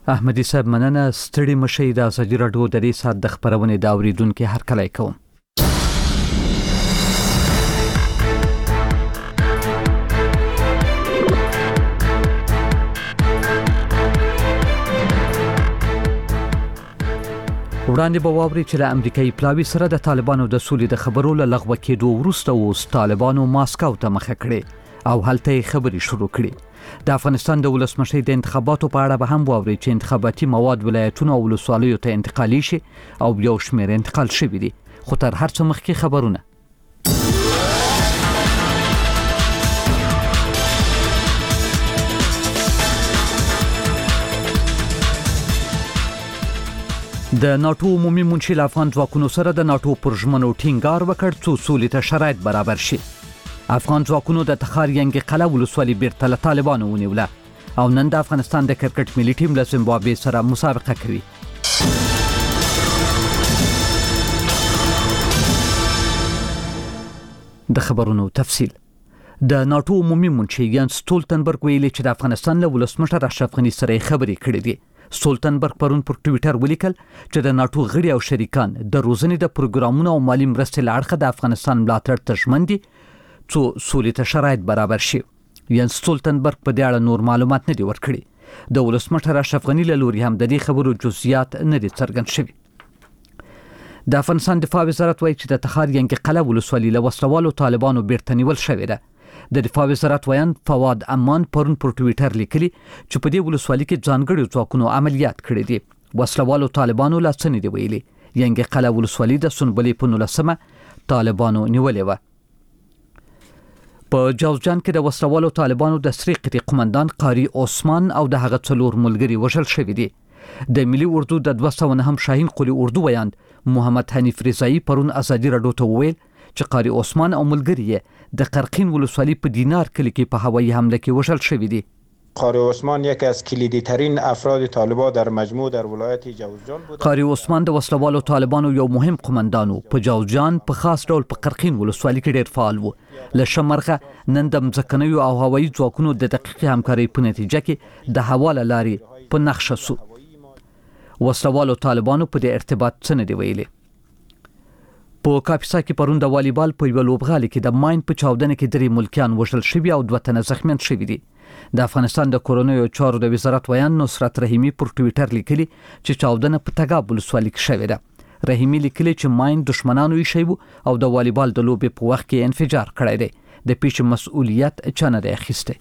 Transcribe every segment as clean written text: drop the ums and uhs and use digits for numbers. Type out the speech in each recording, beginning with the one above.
احمدي صاحب مننه. ستړي مشي د ازادي راډیو د دې سات د خبرونې د اوریدونکو هرکلی کوم. وړاندې به واوري چې له امریکایي پلاوي سره د طالبانو د سولې د خبرو له لغوه کېدو وروسته اوس طالبانو ماسکو ته مخه کړې او هلته خبرې شروع کړې. د افغانستان د ولسمشر د انتخاباتو په اړه به هم واوري چې انتخاباتي مواد ولایتونو او ولسوالیو ته انتقالي شي او یو شمېر انتقال شوي دي. خو تر هر څه مخکې خبرونه. د ناتو عمومي منشي له افغان ځواکونو سره د ناتو پر ژمنو ټینګار وکړ څو سولې ته شرایط برابر شي. افغان ځواکونو د تخار ینګ قلعه ولسوالي بیرته له طالبانو ونیوله او نن د افغانستان د کرکټ ملي ټیم له زیمبابوې سره مسابقه کوي. د خبرونو تفصیل. د ناتو عمومي منشي یانس ستولتنبرګ ویلي چې د افغانستان له ولسمشر اشرف غني سره خبرې کړې دي. ستولتنبرګ پرون پر ټوئیټر ولیکل چې د ناتو غړي او شریکان د روزنې د پروګرامونو او مالی مرستې له اړخه د افغانستان ملاتړ ته ژمن دي څو سولې ته شرایط برابر شي. یانس ستولتنبرګ په دې اړه نور معلومات نه دي ورکړي. د ولسمشر اشرف غني له لوري هم د دې خبرو جزئیات نه دي څرګند شوي. د افغانستان دفاع وزارت وایي چې د تخار ینګ قلعه ولسوالي له وسلوالو طالبانو بیرته نیول شوې ده. د دفاع وزارت ویان فواد امان پرون پر ټوئیټر لیکلي چې په دې ولسوالي کې ځانګړي ځواکونو عملیات کړي دي. وسلوالو طالبانو لا څه نه دی ویلي. ینګ قلعه ولسوالي د سنبلې په 19 طالبانو نیولې وه. په جوزجان کې د وسلوالو طالبانو د سری قطي قومندان قاری عثمان او د هغه څلور ملګري وژل شوي دي. د ملي اردو د 209 شاهین قلی اردو ویاند محمد حنیف رضایی پرون ازادي راډیو ته وویل چې قاری عثمان او ملګري د قرقین ولسوالی په دینار کلی کې په هوایي حمله کې وژل شوي دي. قاری عثمان یکی از کلیدی ترین افراد طالبان در مجموع در ولایت جوزجان بود. قاری عثمان د وسلوالو طالبانو یو مهم قومندان و. په جوزجان په خاص ډول په قرقین ولسوالی کې ډېر فعال و. له شمرغه نن د مځکنیو او هوایي ځواکونو د دقیقې همکارۍ په نتیجه کې د هوا له لارې په نقشه سو. وسلوالو طالبانو په دې ارتباط څه نه دی ویلي. په کاپیسا کې پرون د والیبال په یو لوبغالي کې د ماین په چاودنه کې 3 ملکیان وژل شوي او 2 تنه زخمیان شوي دي. د افغانستان د کورونیو چارو د وزارت ویان نصرت رحیمی پر ټوئیټر لیکلي چې چاودنه په تګاب ولسوالي کې شوې ده. رحیمی لیکلي چې ماین دشمنانو یې شوی او د والیبال د لوبې په وخت کې انفجار کړی دی. د پیښې مسؤلیت چا نه دی اخیستی.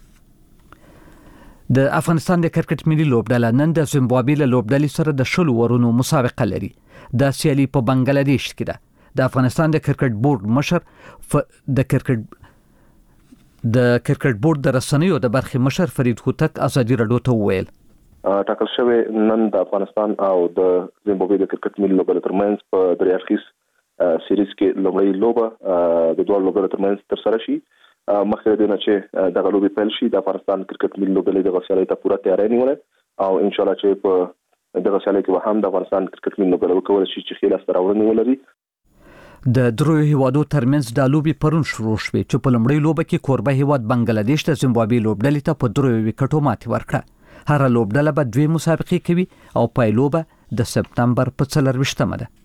د افغانستان د کرکټ ملي لوبډله نن د زیمبابوې له لوبډلې سره د 20 ورونو مسابقه لري. دا سیالي په بنگلاديش کې ده. د افغانستان د کرکټ بورډ مشر د کرکټ بورډ د رسنیو د برخې مشر فرید هوتک ازادي راډیو ته وویل ټاکل شوی نن د افغانستان او د زیمبابوې د کرکټ ملي لوبډلې ترمنځ په درې اړخیز سیریز کې لومړی لوبه د دوه لوبډلو ترمنځ ترسره شي. مخکې د نه چې د غلوبې پیل شي د افغانستان کرکټ ملي لوبډلې د غوښتلې ته پوره تیاری نیولې او ان شاء الله چې په د غوښتلې کې هم د افغانستان کرکټ ملي لوبډلې وکول شي چې خلاص راوړنې ولري. د دریو هیوادو ترمنځ د لوبې پرون شروع شوې چې په لومړۍ لوبه کې کوربه هیواد بنگلاديش د زیمبابوې لوبډلې ته په 3 وکټو ماتې ورکړه. هر لوبډله به 2 مسابقې کوي او پایلوبه د سپتمبر په 24مه ده.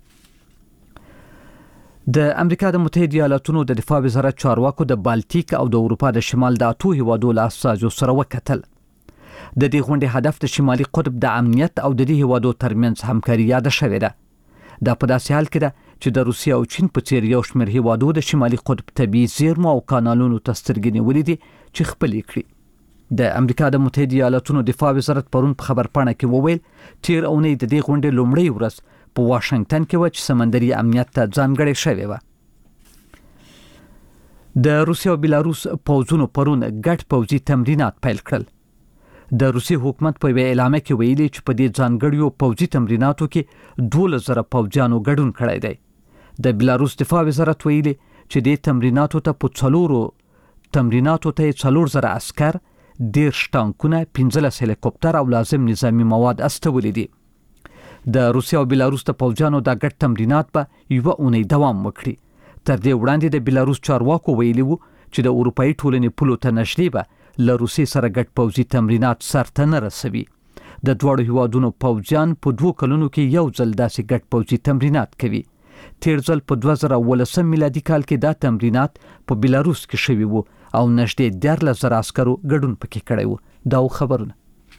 د امریکا د متحده ایالاتونو د دفاع وزارت چارواکو د بالټیک او د اروپا د شمال د 8 هیوادو له اساسو سره وکتل. د دې غونډې هدف د شمالي قطب د امنیت او د دې هیوادو ترمنځ همکاري یاد شوې ده. دا په داسې حال کې ده چې د روسیې او چین په څیر یو شمېر هیوادو د شمالي قطب طبیعي زیرمو او کانالونو ته سترګې نیولې دي چې خپلې کړي. د امریکا د متحده ایالاتونو دفاع وزارت پرون په خبرپاڼه کې وویل تیر اونۍ د دې غونډې لومړۍ ورځ په واشنگټن کې و چې سمندري امنیت ته ځانګړې شوې و. د روسیې او بیلاروس پوځونو پرون ګډ پوځي تمرینات پیل کړل. د روسي حکومت په اعلامیه کې ویلي چې په دې ځانګړیو پوځي تمریناتو کې 12,000 پوځیانو ګډون کړی دی. د بیلاروس دفاع وزارت ویلي چې د تمریناتو ته 4,000 عسكر 10 ټانکونه 15 هلیکوپټر او لازم نظامی مواد استولې دي. د روسیې او بیلاروس د پوځیانو د ګډ تمرینات به یو اونۍ دوام وکړي. تر دې وړاندې د بیلاروس چارواکو ویلي وو چې د اروپאי ټولنې پولو ته نږدې به له روسیې سره ګډ پوځي تمرینات سرته نه رسوي. د دواړو هیوادونو پوځیان په 2 کلونو کې یو ځل داسې ګډ پوځي تمرینات کوي. تیر ځل په 2018 میلادي کال کې دا تمرینات په بیلاروس کې شوي وو او نږدې 14,000 عسکرو ګډون پکې کړی وو. دا خبرونه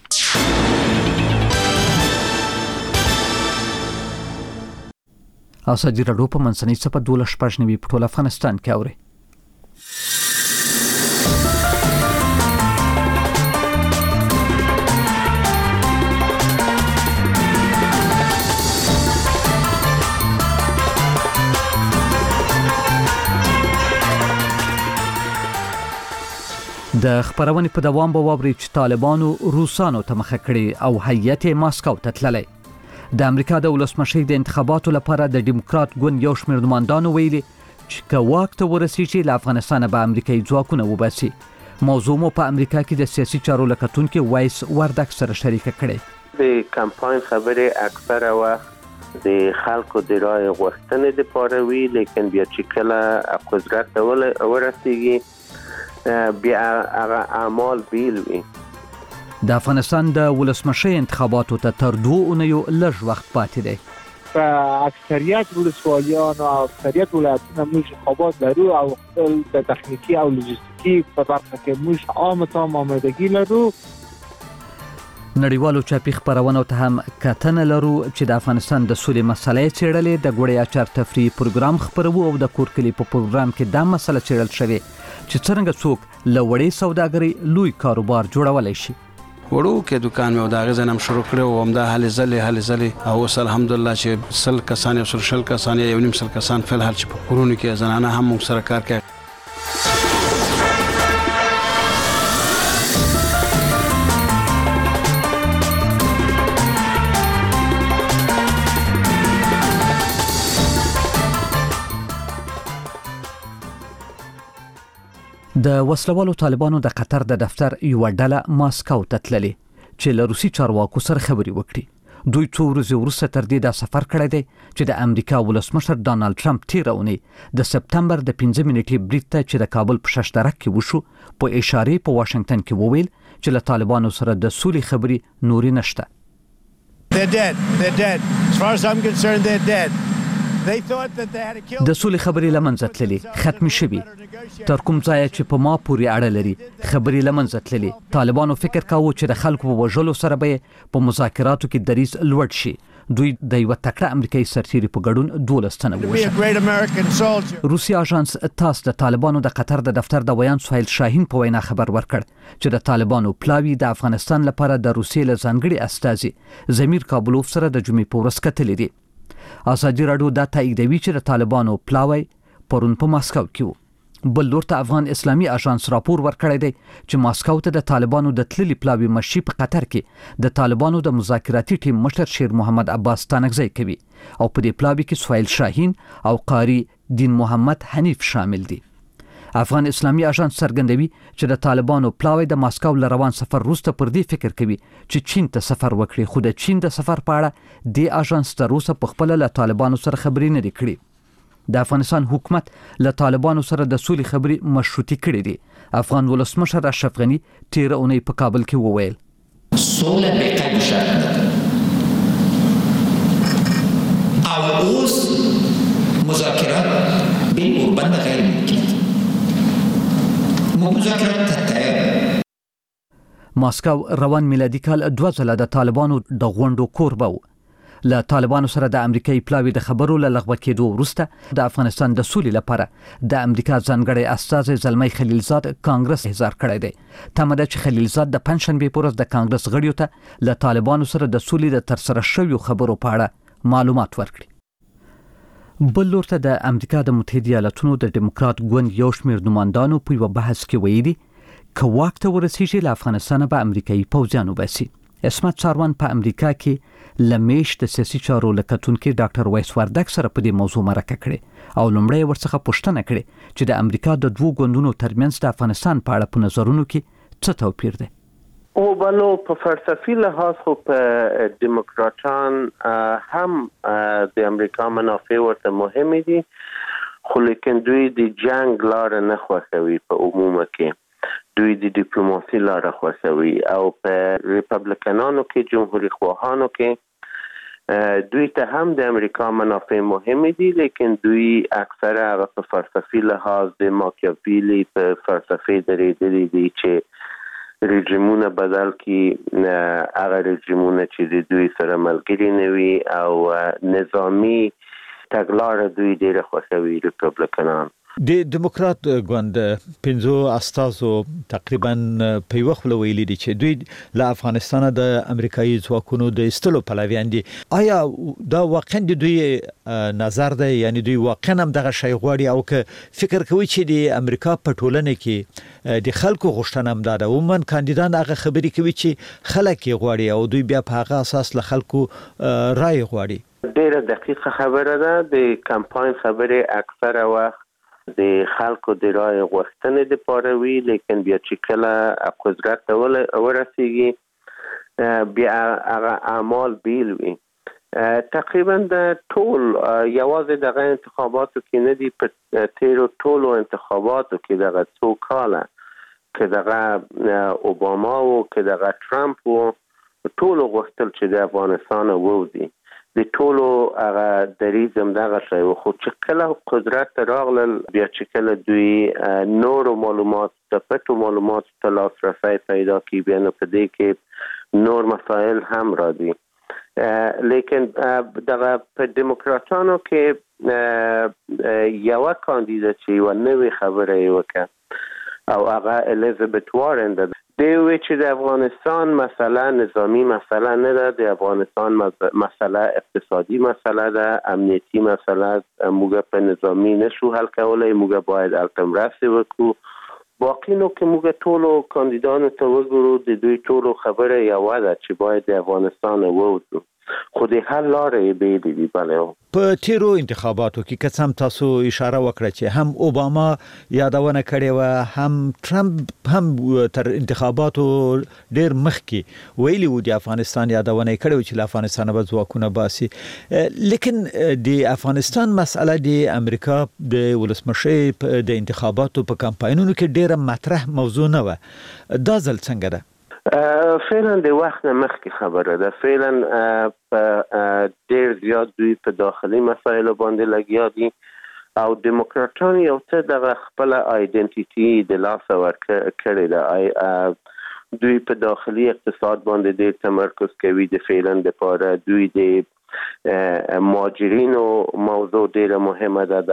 ازادي راډیو په منځنۍ صفحه 12 په ټول افغانستان کې اوري. د خبرونې په دوام به واوري چې طالبانو روسانو ته مخه کړې او هیئت ماسکو ته تللی. د امریکا د ولسمشر د انتخاباتو لپاره د ډیموکرات ګوند یو شمېر نمایندانو ویلي چې که واک ته ورسیږي له افغانستانه به امریکایي ځواکونه وباسي. موضوع مو په امریکا کې د سیاسي چارو له کتونکي وایس وردک سره شریکه کړې. د کمپاین خبرې اکثره وخت د خلکو د رای غوښتنې لپاره وي، لیکن بیا چې کله قدرت ته ورسیږي بیا هغه اعمال بیل وي. د افغانستان د ولسمشر انتخاباتو ته تر 2 اونیو لږ وخت پاتې دی. په اکثریت ولسوالیان او اکثریت ولایتونه موږ انتخابات لرو او خپل د تخنیکی او لوجستیکی په برخه کې موږ عامه آمادگی لرو. نړیوالو چاپی خبرونو ته هم کتنه لرو چې د افغانستان د سولې مسلې څېړلې د ګوړې اچار تفریح پروګرام خبرو او د کورکلي په پروګرام کې دا مسله څېړل شوې چې څنګه څوک له وړې سوداګرۍ لوی کاروبار جوړولای شي. وړو کې دکان مې دا غزنم شروع کړو او هم دا هلې ځلې او اوس الحمدلله چې 100 کسان او 100 کسان یو نیم 100 کسان فل هر چې په کورونو کې زنانه هم موږ سره کار کوي. د وسلوالو طالبانو د قطر د دفتر یو ډله ماسکو ته تللې چې له روسي چارواکو سره خبرې وکړي. دوی 2 ورځې وروسته تر دې دا سفر کړی دی چې د امریکا ولسمشر ډانلډ ټرمپ تیره اونۍ د سپتمبر د 15 منټې بریټ ته چې د کابل په ششترک کې وشو په اشاره په واشنگټن کې وویل چې له طالبانو سره د سولې خبرې نوري نشته. They're dead. As far as I'm concerned, they're dead. د سولې خبرې لمنځه تللې ختمې شوې. تر کوم ځای چې په ما پورې اړه لري خبرې لمنځه تللې. طالبانو فکر کاوه چې د خلکو په وژلو سره به په مذاکراتو کې دریځ لوړ شي. دوی د یو تکړه امریکایي سرتیري په ګډون 12 تنه ووژل. روسي اژانس تاس د طالبانو د قطر د دفتر د ویان سهیل شاهین په وینا خبر ورکړ چې د طالبانو پلاوی د افغانستان لپاره د روسیې له ځانګړي استازي زمیر کابلوف سره د جمعې په ورځ کتلې دي. ازادي راډیو دا تاییدوي چې د طالبانو پلاوی پرون په ماسکو کې وو. بل لور ته افغان اسلامي اژانس راپور ورکړی دی چې ماسکو ته د طالبانو د تللي پلاوی مشي په قطر کې د طالبانو د مذاکراتي ټیم مشر شیر محمد عباس تانکزی کوي او په دې پلاوی کې سهیل شاهین او قاری دین محمد حنیف شامل دي. افغان اسلامي اژانس څرګندوي چې د طالبانو پلاوی د ماسکو له روان سفر وروسته پر دې فکر کوي چې چین ته سفر وکړي، خو د چین د سفر په اړه د اژانس تر اوسه په خپل له طالبانو سره خبرې نه کړي. د افغانستان حکومت له طالبانو سره د سولې خبرې مشروطي کړې دي. افغان ولسمشر اشرف غنی تیر اونۍ په کابل کې وویل سوله به قید شرط او اوس مذاکرات به بند غیر ممکن. ماسکو روان میلادي کال 2 ځله د طالبانو د غونډو کوربه و. له طالبانو سره د امریکایي پلاوی د خبرو له لغوه کېدو وروسته د افغانستان د سولې لپاره د امریکا ځانګړی استازی زلمی خلیلزاد کانګرس احضار کړی دی. تمه ده چې خلیلزاد د پنځشنبې په ورځ د کانګرس غړیو ته له طالبانو سره د سولې د ترسره شویو خبرو په اړه معلومات ورکړي. بل لور ته د امریکا د متحده ایالاتونو د ډیموکرات ګوند یو شمېر نمایندانو په یو بحث کې ویلي که واک ته ورسیږي له افغانستانه به امریکایي پوځیان وباسي. اسمت ساروان په امریکا کې لمیش د سیاسي چارو له کتونکي ډاکټر وایس وردک سره په دې موضوع مرکه کړې او لومړی ورڅخه پوښتنه کړې چې د امریکا د 2 ګوندونو ترمنځ د افغانستان په اړه په نظرونو کې څه توپیر دی. او بلو په فلسفي لحاظ خو په دیموکراتان هم د امریکا منافع ورته مهمه دي، خو لیکن دوی د جنگ لار نه خوښوي په عموم کې. دوی د ډیپلوماسي لاره خوښوي او په ریپبلیکنانو کې جمهوریت خواهانو کې دوی ته هم د امریکا منافع مهمه دي، لیکن دوی اکثره هغه په فلسفي لحاظ د ماکیاویلی په فلسفه درېدلي دي چې رژیمونه بدل کی هغه رژیمونه چې د دوی سره ملګري نه وي او نظامی تګلاره دوی ډېره خوښوي ریپبلیکنان. د دیموکرات ګوند 15 استازو تقریبا په وخت ویلي دي چې دوی له افغانستان د امریکایي ځواکونو د استلو پلویان دي. آیا دا واقعا د دوی نظر دی، یعنی دوی واقعا هم دغه شی غواړي او که فکر کوي چې د امریکا په ټولنه کې د خلکو غوښتنه هم ده عموما کاندیدان هغه خبرې کوي چې خلک یې غواړي او دوی بیا په هغه اساس له خلکو رائے غواړي؟ ډېره دقیقه خبره ده. د کمپاین خبرې اکثره وخت د خلکو د رای غوښتنې د پاره وی، لیکن بیا چې کله قدرت ته ورسیږي بیا هغه اعمال بیل وي. تقریبا د ټول یوازې دغه انتخاباتو کې نه دي، په تیرو ټولو انتخاباتو کې دغه څو کاله که دغه اوباما او که دغه ټرمپ و ټولو غوښتل چې د افغانستان ووځي. د ټولو هغه دریځ هم دغه شی و، خو چې کله قدرت ته راغلل بیا چې کله دوی نورو معلومات د پټو معلوماتو ته لاسرسی پیدا کړي بیا نو په دې کې نور مسایل هم راځي. لیکن دغه په دیموکراتانو کې یوه کاندیده چې یوه نوې خبره یې وکړه او هغه الیزابت وارن ده. دی وی چې د افغانستان مسله نظامی مسله نه ده، د افغانستان مسله اقتصادي مسله ده، امنیتي مسله موږ په نظامی نشو حل کولی، موږ باید هلته مرستې وکړو. باقي نو که موږ ټولو کاندیدانو ته وګورو د دوی ټولو خبره یوه ده چې باید د افغانستان ووځو، خو د حل لارې بیلې دي. بله په تیرو انتخاباتو کې که څه تاسو اشاره وکړه چې هم اوباما یادونه کړې و، هم ټرمپ هم تر انتخاباتو ډېر مخکې ویلي و د افغانستان یادونه کړې و چې له افغانستان به ځواکونه باسي. لیکن د افغانستان مسله د امریکا د ولسمشر د انتخاباتو په کمپاینونو کې ډېره مطرح موضوع نه و. دا ځل څنګه ده؟ فعلا د وخت نه مخکې خبره ده. فعلا ډېر زیات دوی په داخلي مسایلو باندې لګیا دي او دیموکراتان یو څه دغه خپله آیدنټیټي د لاسه ورکړې ده. دوی په داخلي اقتصاد باندې ډېر تمرکز کوي. د فعلا دپاره دوی د مهاجرینو موضوع ډېره مهمه ده.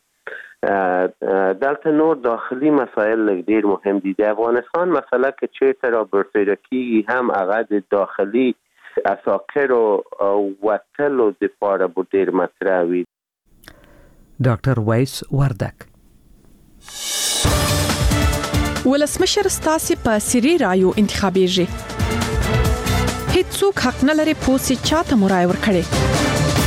دلته نور داخلي مسایل ډېر مهم دي. د افغانستان مسله که چېرته را برسېره کېږي هم هغه د داخلي اساکرو وتلو دپاره به ډېر مطرح وي. ډاکټر وایس وردک ولسمشر ستاسو په سری رایو انتخابېږي، هیڅوک حق نه لري پوسې چاته مرای ورکړي.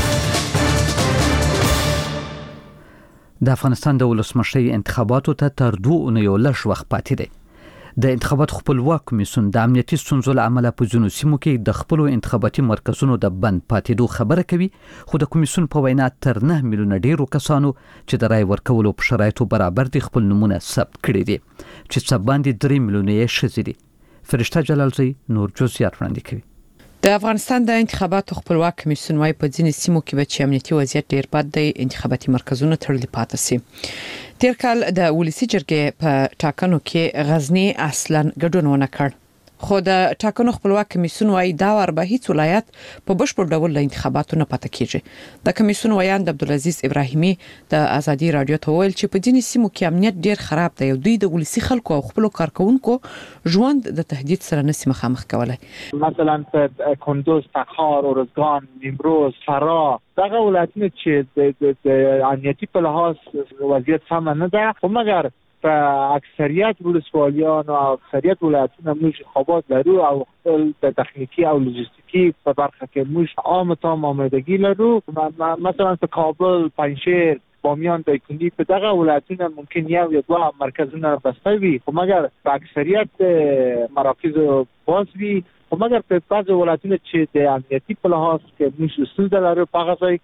د افغانستان د ولسمشرۍ انتخاباتو ته تر 2 اونیو لږ وخت پاتې دی. د انتخاباتو خپلواک کمیسیون د امنیتي ستونزو له امله په ځینو سیمو کې د خپلو انتخاباتي مرکزونو د بند پاتېدو خبره کوي، خو د کمیسیون په وینا تر 9 میلیونه ډیرو کسانو چې د رای ورکولو په شرایطو برابر دي خپل نمونه ثبت کړي دي، چې څه باندې 3 میلیونه یې ښځې دي. فرشته جلالزی نور جزئیات وړاندې کوي. د افغانستان د انتخاباتو خپلواک کمیسیون وايي په ځینې سیمو کې به چې امنیتي وضعیت ډیر بد دی، انتخاباتي مرکزونه تړلي پاتې شي. تیر کال د ولسی جرګې په ټاکنو کې غزنی اصلا ګډون ونه کړ، خو د ټاکنو خپلواک کمیسیون وايي دا ور به هیڅ ولایت په بشپړ ډول له انتخاباتو نه پاتې کیږي. د کمیسیون ویاند عبدالعزیز ابراهیمي د ازادي رادیو ته ویل چې په ځینې سیمو کې امنیت ډیر خراب دی او دوی د ولسی خلکو او خپل کارکونکو ژوند د تهدید سره نسی مخامخ کولای. مثلا په کندوز، تخار، اورزگان، نیمروز، فراه دغه ولایتونه چې د امنیتي په لحاظ وضعیت سم نه ده، خو مګر په اکثریت ولسوالیان او اکثریت ولایتونه موږ خوابات لرو او د تخنیکی او لوجستیکی په برخه کې موږ عامه آمادگی لرو. مثلا په کابل، پنجشیر، بامیان، دایکنی په دغه ولایتونه ممکن یو یا دو مرکزونه بسته وي، خو مګر په اکثریت مراکز باز وي، خو مګر په بعض ولایتونه چې د امنیتي په لحاظ کې موږ ستونزه لرو په هغه ځای کې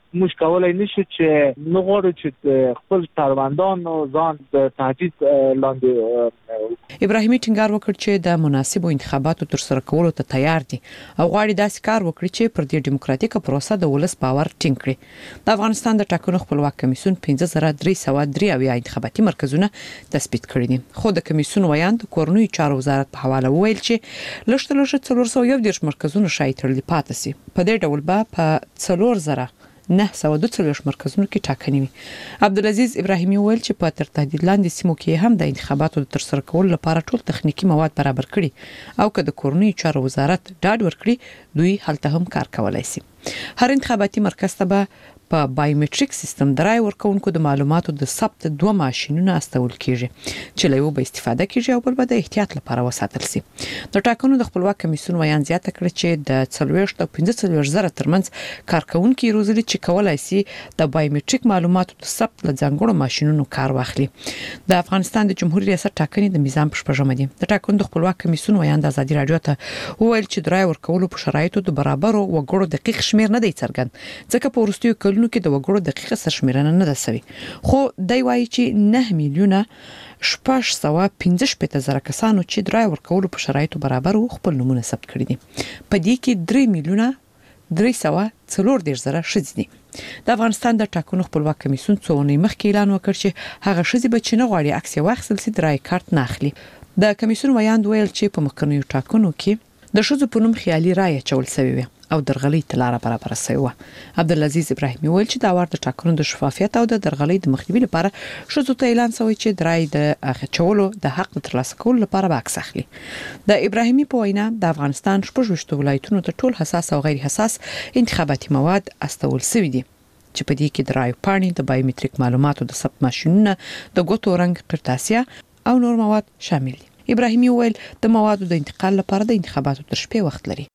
موږ کولای نشو چې نو غواړو چې خپل کاروندان او ځان د تهدید لاندې ابراهیمي ټینګار وکړ چې د مناسبو انتخاباتو تر سره کولو ته تیار دي او غواړي داسې کار وکړي چې پر دې دیموکراتیکه پروسه د ولس باور ټینګ کړي. د افغانستان د ټاکنو خپلواک کمیسیون 15303 انتخاباتي مرکزونه تثبیت کړي دي. خو د کمیسیون ویاند کورنوي چارو وزارت په حواله ویل چې لږ 401 مرکزونه شاید تړلي پاتې سي. په دې ډول به په 942 مرکزونو کې ټاکنې وي. عبدالعزيز ابراهیمي ویل چې په تر تهدید لاندې سیمو کې هم د انتخاباتو تر سره کولو لپاره ټول تخنیکی مواد برابر کړي او که د کورنۍ چارو وزارت ډاډ ورکړي دوی هلته هم کار کولای شي. هر انتخاباتي مرکز ته به په بایومټریک سیستم درای ورکوونکو د معلوماتو د ثبت 2 ماشينونه استول کیږي چې له یو به استفاده کیږي او بل به د احتیاط لپاره وساتل شي. د ټاکنو د خپلواک کمیسیون ویان زیاته کړ چې د 40 او 15 زره ترمنځ کارکونکو روزلي چې کولای شي د بایومټریک معلوماتو د ثبت له ځانګړو ماشينونو کار واخلي. د افغانستان د جمهوریت ریاست ټاکنې د میزان پښپژمه دي. د ټاکنو د خپلواک کمیسیون ویان د ازادي رادیو ته وویل چې درای ورکولو په شرایطو د برابرو وګړو دقیق شمیر نه دی څرګند ځکه په ورستیو کلونو کې د وګړو دقیقه سرشمیرنه نه ده سوي. خو دی وایي چې 9 میلیونه 615 کسانو چې درای ورکولو په شرایطو برابر خپل نمونه ثبت کړي دي. په دې کې 3 میلیونه 340 زره ښځې دي. د افغانستان د ټاکنو خپلواک کمیسیون څو ونې مخکې اعلان وکړ چې هغه ښځې به چې نه غواړي عکس واخیستل شي درای کارت نه اخلي. د کمیسیون ویاند ویل چې په مخکنیو ټاکنو کې د ښځو په نوم خیالي رایه چول شوی وي او درغلي تلاره برابر شوی و. عبدالعزيز ابراهیمي ویل چې دا ور د ټاکنو د شفافیت او د درغلي د مخنیوي لپاره ښځو ته اعلان شوی چې درای د اخچولو د حق ترلاسه کولو لپاره به عکس اخلي. د ابراهیمي په وینا د افغانستان 16 ولایتونو ته ټول حساس او غیر حساس انتخاباتي مواد استول شوی دي چې په دې کې درای پاڼې د بایومټریک معلوماتو د ثبت ماشينونه د ګوتو رنګ قرطاسیه او نور مواد شامل دي. ابراهیمي ویل د موادو د انتقال لپاره د انتخاباتو تر شپې وخت لري.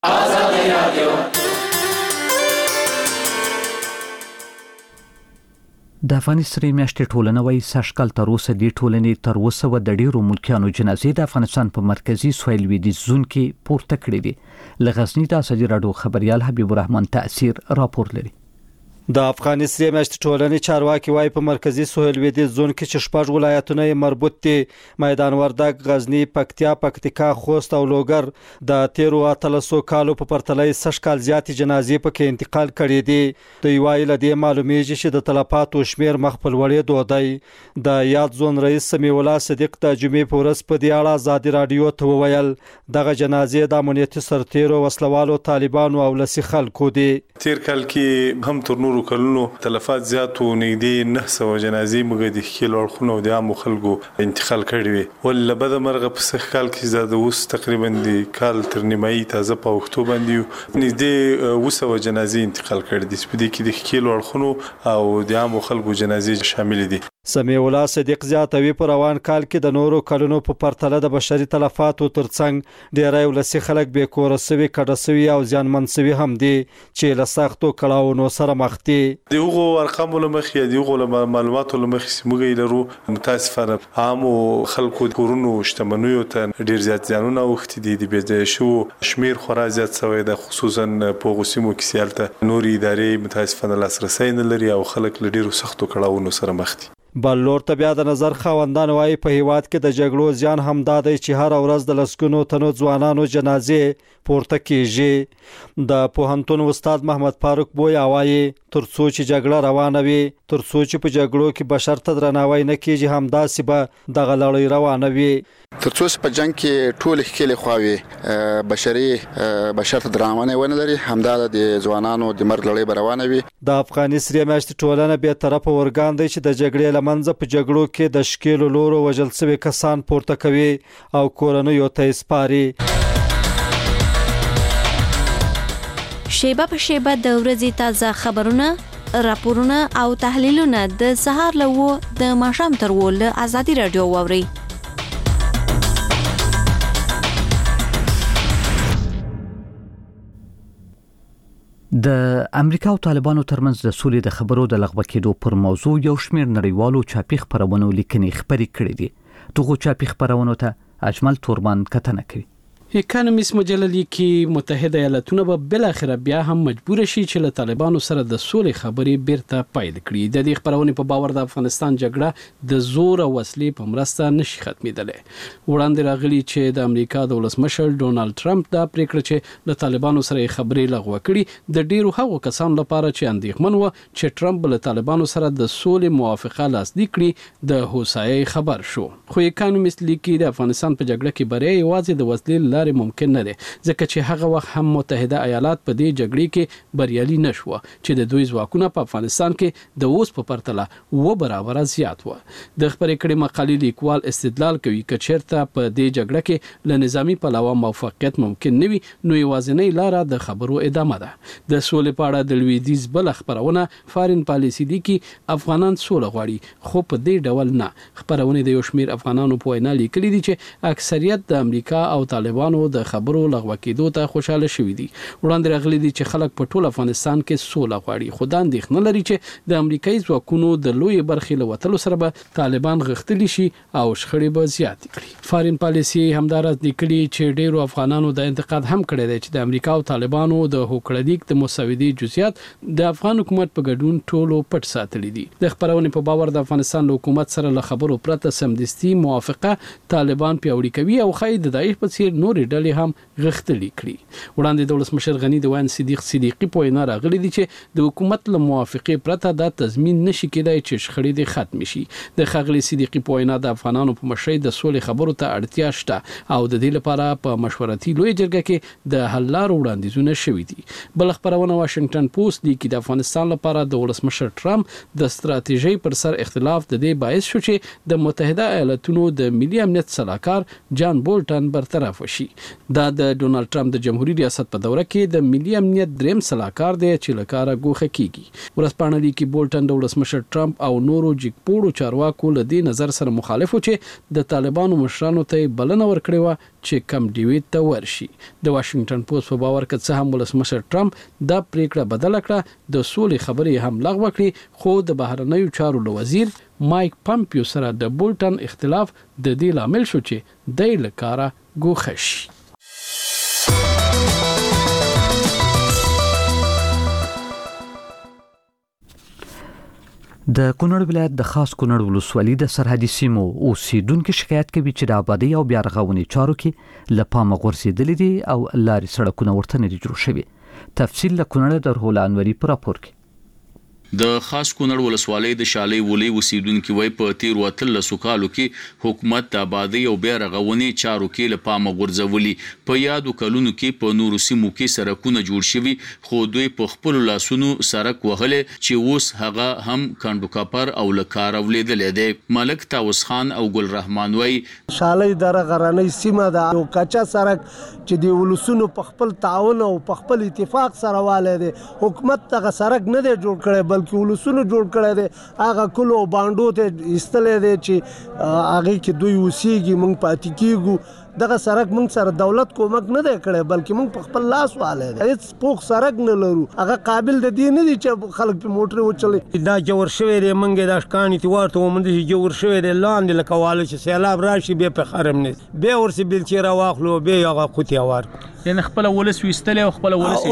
د افغاني سری میاشتې ټولنه وایي سږکال تر اوسه د ټولنې تر اوسه د ډیرو ملکیانو جنازې د افغانستان په مرکزی سویل لویدیځ زون کې پورته کړې دي. لغزنی د ازادي راډیو خبريال حبیب الرحمن تاثیر راپور لري. د افغاني سری میاشتې ټولنې چارواکي وایي په مرکزی سویل لویدیځ زون کې چې شپږ ولایتونه مربوط دي میدان وردګ، غزنی، پکتیا، پکتیکا، خوست او لوګر د 13 کالو په پرتله سږکال زیاتې جنازې پکې انتقال کړي دي. دوی وایي له دې معلومیږي چې د تلفاتو شمیر مخ په لوړېدو دی. د یاد زون رئیس سمیع الله صدیق د جمعې په ورځ په دې اړه ازادي راډیو ته وویل دغه جنازې د امنیتي سرتیرو وسلوالو طالبانو او لسی خلکو دي. تیر کال کې هم تر نورو کلونو تلفات زیاتو نږدې 900 جنازې موږ د خیل ورخونو د عام خلکو انتقال کړي وي. ول بده مرغه په سږکال کې زیاده اوس تقریبا د کال تر نیمایي تازه په اکتوبر باندې نږدې 200 جنازې انتقال کړي دي. په دې کې د خیل ورخونو او د عام خلکو جنازې شامل دي. سمیع الله صدیق زیاتوي په روان کال کې د نورو کلونو په پرتله د بشري تلفاتو ترڅنګ ډیری ولسی خلک به کور سوي کډه سوي او ځانمن سوي هم دي چې له سختو کړهونو سره مخ دي. دغه ارقام له مخې دغه معلوماتو له مخې موږ لرو متاسفانه عام خلکو کورونو شتمنیو ته ډیر زیات ځانونه وخت دي د بيد شو شمیر خورا زیات شوی د خصوصا په غوسیمو کې سیالته نوري ادارې متاسفانه لاسرسي نه لري او خلک له ډیرو سختو کړهونو سره مخ دي. بل لور ته بیا د نظر خاوندان وایي په هیواد کې د جګړو زیان هم دادی چې هر ورځ د لسګونو تنو ځوانانو جنازې پورته کیږي. د پوهنتون استاد محمد فاروق بویا وایي ترڅو چې جګړه روانه وي ترڅو چې په جګړو کې بشر ته درناوی نه کیږي همداسې به دغه لړۍ روانه وي. ترڅو په جنگ کې ټول خېل خواوي بشر ته درناوی ونه لري همدا د ځوانانو د مرګ لړۍ روانه وي. د افغاني سری میاشتې ټولنه به طرفه ورګان دی چې د جګړې لمنځه په جګړو کې د شکیلو لورو وژل شوي کسان پورته کوي او کورنیو ته سپاري. شیبه په شیبه د ورځې تازه خبرونه، راپورونه او تحلیلونه د سهار له د ماښام تر له ازادي راډیو واوري. د امریکا او طالبانو ترمنځ د سولې د خبرو د لغوه کېدو پر موضوع یو شمېر نړیوالو چاپی خبرونو لیکنې خبرې کړې دي. دغه چاپی خبرونو ته اجمل تورمان کتنه کوي. اکانومیست مجله لیکي متحده ایالاتونه به بل اخر بیا هم مجبور شي چې له طالبانو سره د سولې خبرې بیرته پیل کړي. د دې خبرونې په باور د افغانستان جګړه د زور او وسلې په مرسته نشي ختمېدلی. وړاندې راغلي چې د امریکا د ولسمشر ډونالد ټرمپ دا پریکړه چې له طالبانو سره خبرې لغوه کړي د ډیرو هغو کسانو لپاره چې اندېښمن و چې ټرمپ له طالبانو سره د سولې موافقه لاسلیک کړي د هوسایي خبر شو. خو اکانومیست لیکي د افغانستان په جګړه کې بری یوازې د وسلې ممکن نه دی ځکه چې هغه وخت هم متحده ایالات په دې جګړې کې بریالي نشو چې د دوی ځواکونه په افغانستان کې د اوس په پرتله و برابر زیات و. د خبرې کړي مقالې لیکوال استدلال کوي چې چیرته په دې جګړه کې له نظامی پلوه موافقت ممکن نه وي نو یوازینۍ لاره د خبرو ادامه ده. د سولې په اړه د لویدیز بل خبرونه فارین پالیسی دي کې افغانان سوله غواړي خو په دې ډول نه. خبرونه د یو شمیر افغانانو په وینا لیکلي دي چې اکثریت د امریکا او طالبانو د خبرو لغوه کېدو ته خوشاله شوي دي. وړاندې راغلي دي چې خلک په ټول افغانستان کې سوله غواړي خو دا اندېښنه لري چې د امریکایي ځواکونو د لوی برخې له وتلو سره به طالبان غښتلي شي او شخړې به زیاتې کړي. فارین پالیسی همداراز لیکلي چې ډیرو افغانانو د انتقاد هم کړی دی چې د امریکا او طالبانو د هوکړلیک د مسودې جزئیات د افغان حکومت په ګډون ټولو پټ ساتلي دي. د خبرونې په باور د افغانستان حکومت سره له خبرو پرته سمدستي موافقه طالبان پیاوړي کوي او خای د داعش په څیر نور ډلې هم غښتلي کړي. وړاندې د ولسمشر غنی د وان صدیقي په وینا راغلي دي چې د حکومت له موافقې پرته دا تضمین نشي کېدای چې شخړې د ختم شي. د خغلی صدیقي په وینا د افغانانو په مشرۍ د سولې خبرو ته اړتیا شته او د دې لپاره په مشورتي لوی جرګه کې د حل لارو وړاندیزونه شوي دي. بل خبرونه واشنگټن پوسټ لیکي د افغانستان لپاره د ولسمشر ټرمپ د ستراتیژۍ پر سر اختلاف د دې باعث شو چې د متحده ایالاتونو د ملي امنیت سلاکار جان بولټن برطرف شي. دا د ډونالد ټرمپ د جمهوریت ریاست په دوره کې د ملي امنیت دریم سلاکار دی چې لکاره ګوښه کیږي. ورځپاڼه لیکي بولټن د ولسمشر ټرمپ او نورو جګپوړو چارواکو له دې نظر سره مخالف و چې د طالبانو مشرانو ته بلنه ورکړې و چې کم ډیویډ ته ورشي. د واشنگټن پوسټ په باور کې څه هم ولسمشر ټرمپ دا پریکړه بدل کړه د سولې خبرې هم لغوه کړې خو د بهرنیو چارو وزیر مایک پامپیو سره د بولټن اختلاف د دې لامل شو چې د لکاره ګوښه شي. د کونړ ولایت د خاص کونړ ولسوالۍ د سرحدي سیمو اوسیدونکو شکایت کوي چې د آبادی او بیا رغونې چارو کې له پامه غورځېدلې دي او لارې سړکونه ورته نه دي جوړ شوي. تفصیل له کونړ د رحول انوري په راپور کې. د خاص کونړ ولسوالۍ د شالۍ ولي اوسیدونکو وای په تیر وتل سوکالو کې حکومت د آبادی او بیا رغونې چارو کې له پامه غورځولي. په یادو کلونو کې په نورو سیمو کې سړکونه جوړ شوي خو دوی په خپل لاسونو سړک وهلې چې اوس هغه هم کاندو کاپر او لکار ولیدلې ده. ملک تاوس خان او ګل رحمان وای شالۍ د غرانې سیمه ده او کچا سړک چې د ولسونو په خپل تعاون او په خپل اتفاق سره والي دي. حکومت ته سړک نه دی جوړ کړی بلکې ولسونو جوړ کړی دی. هغه کلو باندو ته استلې دی چې هغه کې دوی اوسېږي موږ پاتې کیږو. دغه سړک موږ سره دولت کومک نه دی کړی بلکې موږ په خپل لاس والي دی. هیڅ پوخ سړک نه لرو. هغه قابل د دې نه دي چې خلک په موټر وچلي. دا جوړ شوی دی موږ د اشکانی تی ورته ومند چې جوړ شوی دی لاندې لکه واله چې سیلاب راشي به په خرم نه به ورسې بل چې را واخلو به هغه قوتي وار یعنی خپل ولس وستل او خپل ولس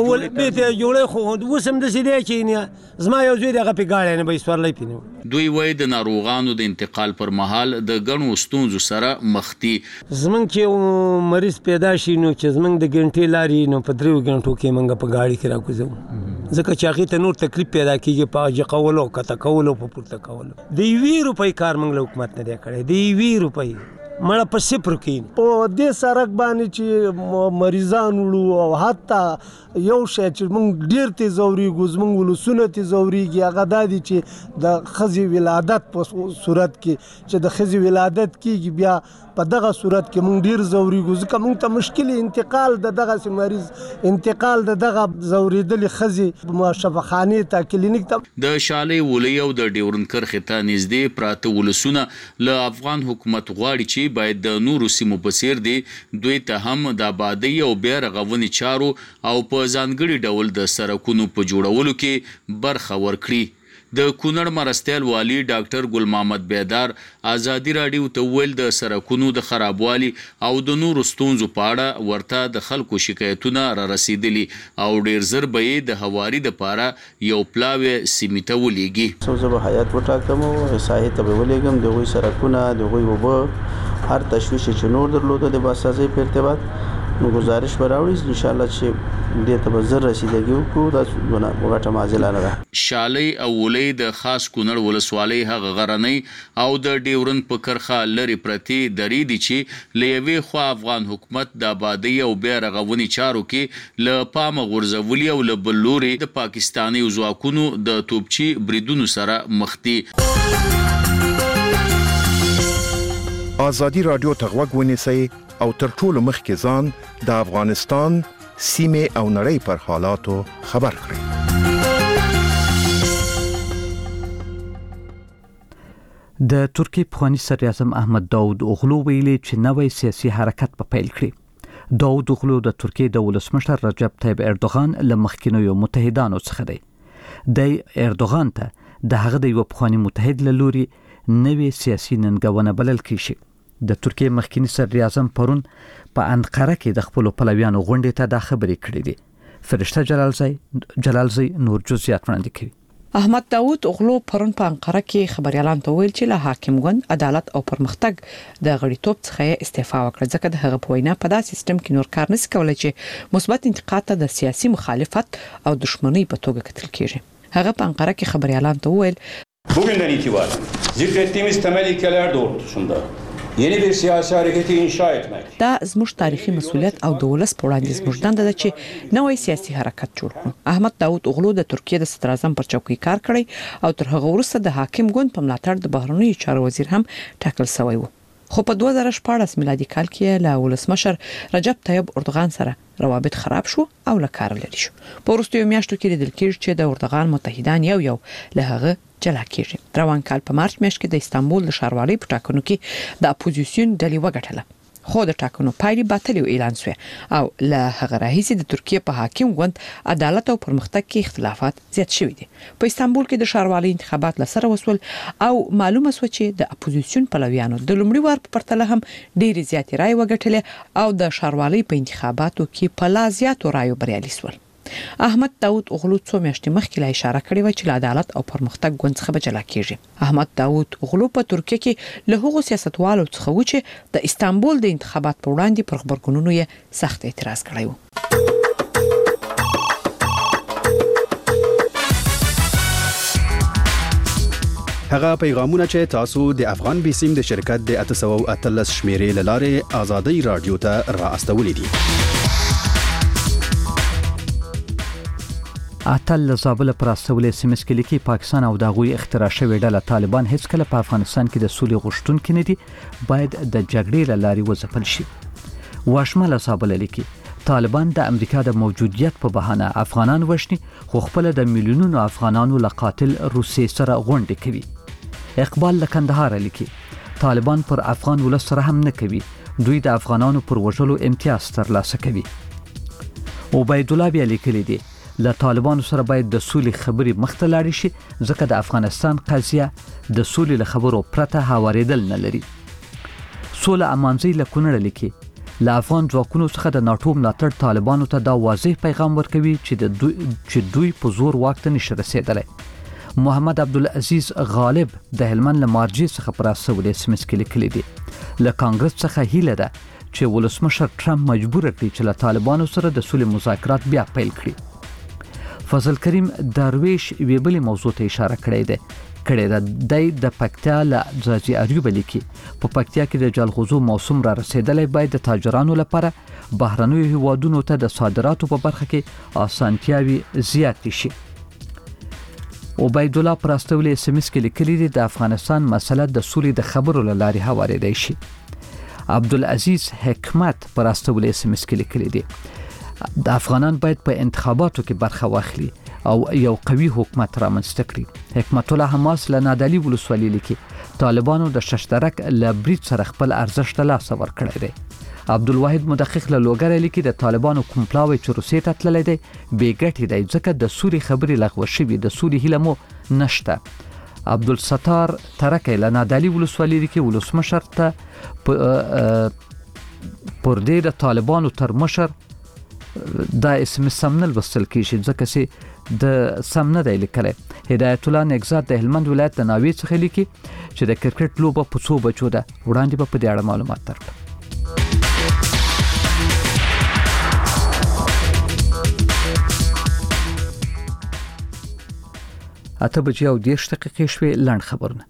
جوړې خو وسم د سیدې چې زما یو زوی دغه په گاړې نه به سوړلې پینو. دوی وای د ناروغانو د انتقال پر مهال د غنو ستونزو سره مخ دي. زمونږ چې مریض پیدا شي نو چې زمونږ د ګنټې لاري نو په 3 غنټو کې مونږ په گاډي کې راکوزو ځکه چې هغه ته نور تکلیف پیدا کیږي په ځقولو کته کولو په پورته کولو. د 2 روپۍ کار مونږ له حکومت نه دی کړی. د 2 روپۍ مړه په صفر کې په دې سړک باندې چې مریضان وړو او حتی یو شی چې موږ ډیر ته زوريږو زموږ ولسونه ته زوريږي هغه دادی چې د خزي ولادت په صورت کې چې د خزي ولادت کېږي بیا په دغه صورت کې موږ ډیر زوريږو ځکه موږ ته مشکل انتقال د دغه مریض انتقال د دغه زوریدل خزي شفاخانه ته کلینیک ته د شالۍ ولي او د ډیورن کرخه ته نږدې پراته ولسونه له افغان حکومت غواړي چې باید د نورو سیمو په څیر دي دوی ته هم د آبادی او بیا رغونې چارو او په ځانګړي ډول د سړکونو په جوړولو کې برخه ورکړي. د کونړ مرستيال والی ډاکټر ګل محمد بیدار ازادي رادیو ته ویل د سرکونو د خرابوالي او د نورو ستونزو په اړه ورته د خلکو شکایتونه را رسیدلي او ډیر زر به د هواري د پاره یو پلاوی سیمیته ولېږي. سوزه حیات وټاکم او ساحه ته ولېږم دغه سرکونه دغه وبو هر تشویش چې نور درلوده د باسازي په ارتباط نو گزارش براوړي ان شاء الله چې دې ته به زر رسیدګي وکړو دا وګټه مازلانه ده. شالي او ولې د خاص کونړ ولسوالۍ هغه غرنۍ او د ډیورن په کرخه لري پرتی درې دي چې لوي خو افغان حکومت د آبادی او بیا رغونی چارو کې ل پام غورځولي او ل بلوري د پاکستاني ځواکونو د توپچی بریدونو سره مخ دي. آزادی رادیو تغوږ ونیسئ او تر ټولو مخکې ځان د افغانستان سیمه او نړۍ پر حالاتو خبر کړئ. د ترکیه پخوانی صدر اعظم احمد داود اوغلو ویلي چې نوې سیاسي حرکت په پیل کړی. داود اوغلو د ترکیه د ولسمشر رجب طیب اردوغان له مخکینیو متحدانو څخه دی. د اردوغان ته د هغه د یو پخوانی متحد له لوري نوې سیاسي ننګونه بلل کیږي. د ترکیه مخکینی صدر اعظم پرون په انقره کې د خپل پلویانو غونډې ته د خبرې کړې دي. فرشته جلالزی نور جزئیات وړاندې کوي. احمد داود اوغلو پرون په انقره کې خبريالان ته ویل چې له حاکم ګوند عدالت او پرمختګ د غړیتوب څخه استعفا وکړه ځکه د هغه په وینا په داسې سیستم کې نور کار نشي کولای چې مثبت انتقاد ته د سیاسي مخالفت او دښمنۍ په توګه کتل کیږي. هغه په انقره کې خبريالان ته ویل bugünden itibaren zikrettiğimiz temel ilkeler doğrultusunda yeni bir siyasi hareketi inşa etmek. دا زموږ تاریخي مسؤلیت او د ولس په وړاندې زموږ دنده ده چې نوې سیاسي حرکت جوړ کړو. احمد داود اوغلو د ترکیه د صدر اعظم پر چوکۍ کار کړی او تر هغه وروسته د حاکم ګوند په ملاتړ د بهرنیو چارو وزیر هم ټاکل شوی و. خو په 2014 میلادي کال کې له ولسمشر رجب طیب اردوغان سره روابط خراب شو او له کار لري شو. په وروستیو میاشتو کې لیدل کېږي چې د اردوغان متحدان یو له هغه جلا کېږي. روان کال په مارچ میاشت کې د استانبول د ښاروالۍ په ټاکنو کې د اپوزیسیون ډلې وګټله. خو د ټاکنو پایلې باطلې اعلان شوې او له هغه راهیسې د ترکیه په حاکم ګوند عدالت او پرمختګ کې اختلافات زیات شوي دي. په استانبول کې د ښاروالۍ انتخابات لسره وسول او معلومه شو چې د اپوزیسیون پلویانو د لومړي وار په پرتله هم ډېرې زیاتې رای وګټلې او د ښاروالۍ په انتخاباتو کې په لا زیاتو رایو بریالي شول. احمد داود اوغلو څو میاشتې مخکې لا اشاره کړې و چې له عدالت او پرمختګ ګوند څخه به جلا کیږي. احمد داود اوغلو په ترکیه کې له هغو سیاستوالو څخه و چې د استانبول د انتخابات په وړاندې پر خبرګونونو یې سخت اعتراض کړی و. هغه پیغامونه چې تاسو د افغان بیسیم د شرکت د 813 شمیرې لاره آزادی رادیو ته را استولې دي. اتل زابل پر استولې سیمس کې لیکي پاکستان او دغوی اختراع شوی ډله طالبان هیڅ کله په افغانستان کې د سولې غوښتونکي نه دي، باید د جګړې لارې وځپل شي. واشمل زابل لیکي طالبان د امریکا د موجودیت په بهانه افغانان وښني خو خپل د میلیونونو افغانانو له قاتل روسي سره غونډه کوي. اقبال لکندهار لیکي طالبان پر افغان ولس سره هم نه کوي، دوی د افغانانو پر وژلو امتیاز ترلاسه کوي. عبید الله بیا لیکلی دی له طالبانو سره باید د سولې خبرې مخته لاړې شي ځکه د افغانستان قضیه د سولې له خبرو پرته هوارېدل نه لري. سوله امانزی له کونړ لیکي له افغان ځواکونو څخه د ناټو ملاتړ طالبانو ته دا واضح پیغام ورکوي چې دوی په زور واک ته نشي رسېدلی. محمد عبدالعزیز غالب د هلمند له مارجې څخه پر استولې سیمس کې لیکلی دی له کانګرس څخه هیله ده چې ولسمشر ټرمپ مجبور کړي چې له طالبانو سره د سولې مذاکرات بیا پیل کړي. فضل کریم درویش ویبلی موضوع ته اشاره کړې ده د پکتیا له ځاځي اریوب لیکي په پکتیا کې د جلغوزو موسم را رسیدلی باید د تاجرانو لپاره بهرنیو هیوادونو ته د صادراتو په برخه کې اسانتیاوي زیاتې شي. عبید الله پر استولې سیمس کې لیکلي دي د افغانستان مسله د سولې د خبرو له لارې هوارېدای شي. عبدالعزیز حکمت پر استولې سیمس کې لیکلي دي د افغانان باید په انتخاباتو کې برخه واخلي او یو قوي حکومت رامنځته کړي. حکمت الله حماس له نادعلي ولسوالۍ لیکي طالبانو د ششترک له برید سره خپل ارزښت له لاسه ورکړی دی. عبدالواحد مدقق له لوګر لیکي د طالبانو کوم پلاوی چې روسیې ته تللی دی بې ګټې دی ځکه د سولې خبرې لغوه شوي، د سولې هیله مو نشته. عبدالستار ترکه له نادعلي ولسوالۍ کې ولسمشر ته پر دې د طالبانو تر مشر دا اسم سمنل وصل کیږي ځکه چې د سمنه دی لیکلی. هدایت الله نگزاد د هلمند ولایت د ناوې څخه لیکي چې د کرکټ لوبه په 2 بجو ده. وړاندې به په دې اړه معلومات درکړم. 8 بجې او 10 دقیقې شوې. لنډ خبرونه.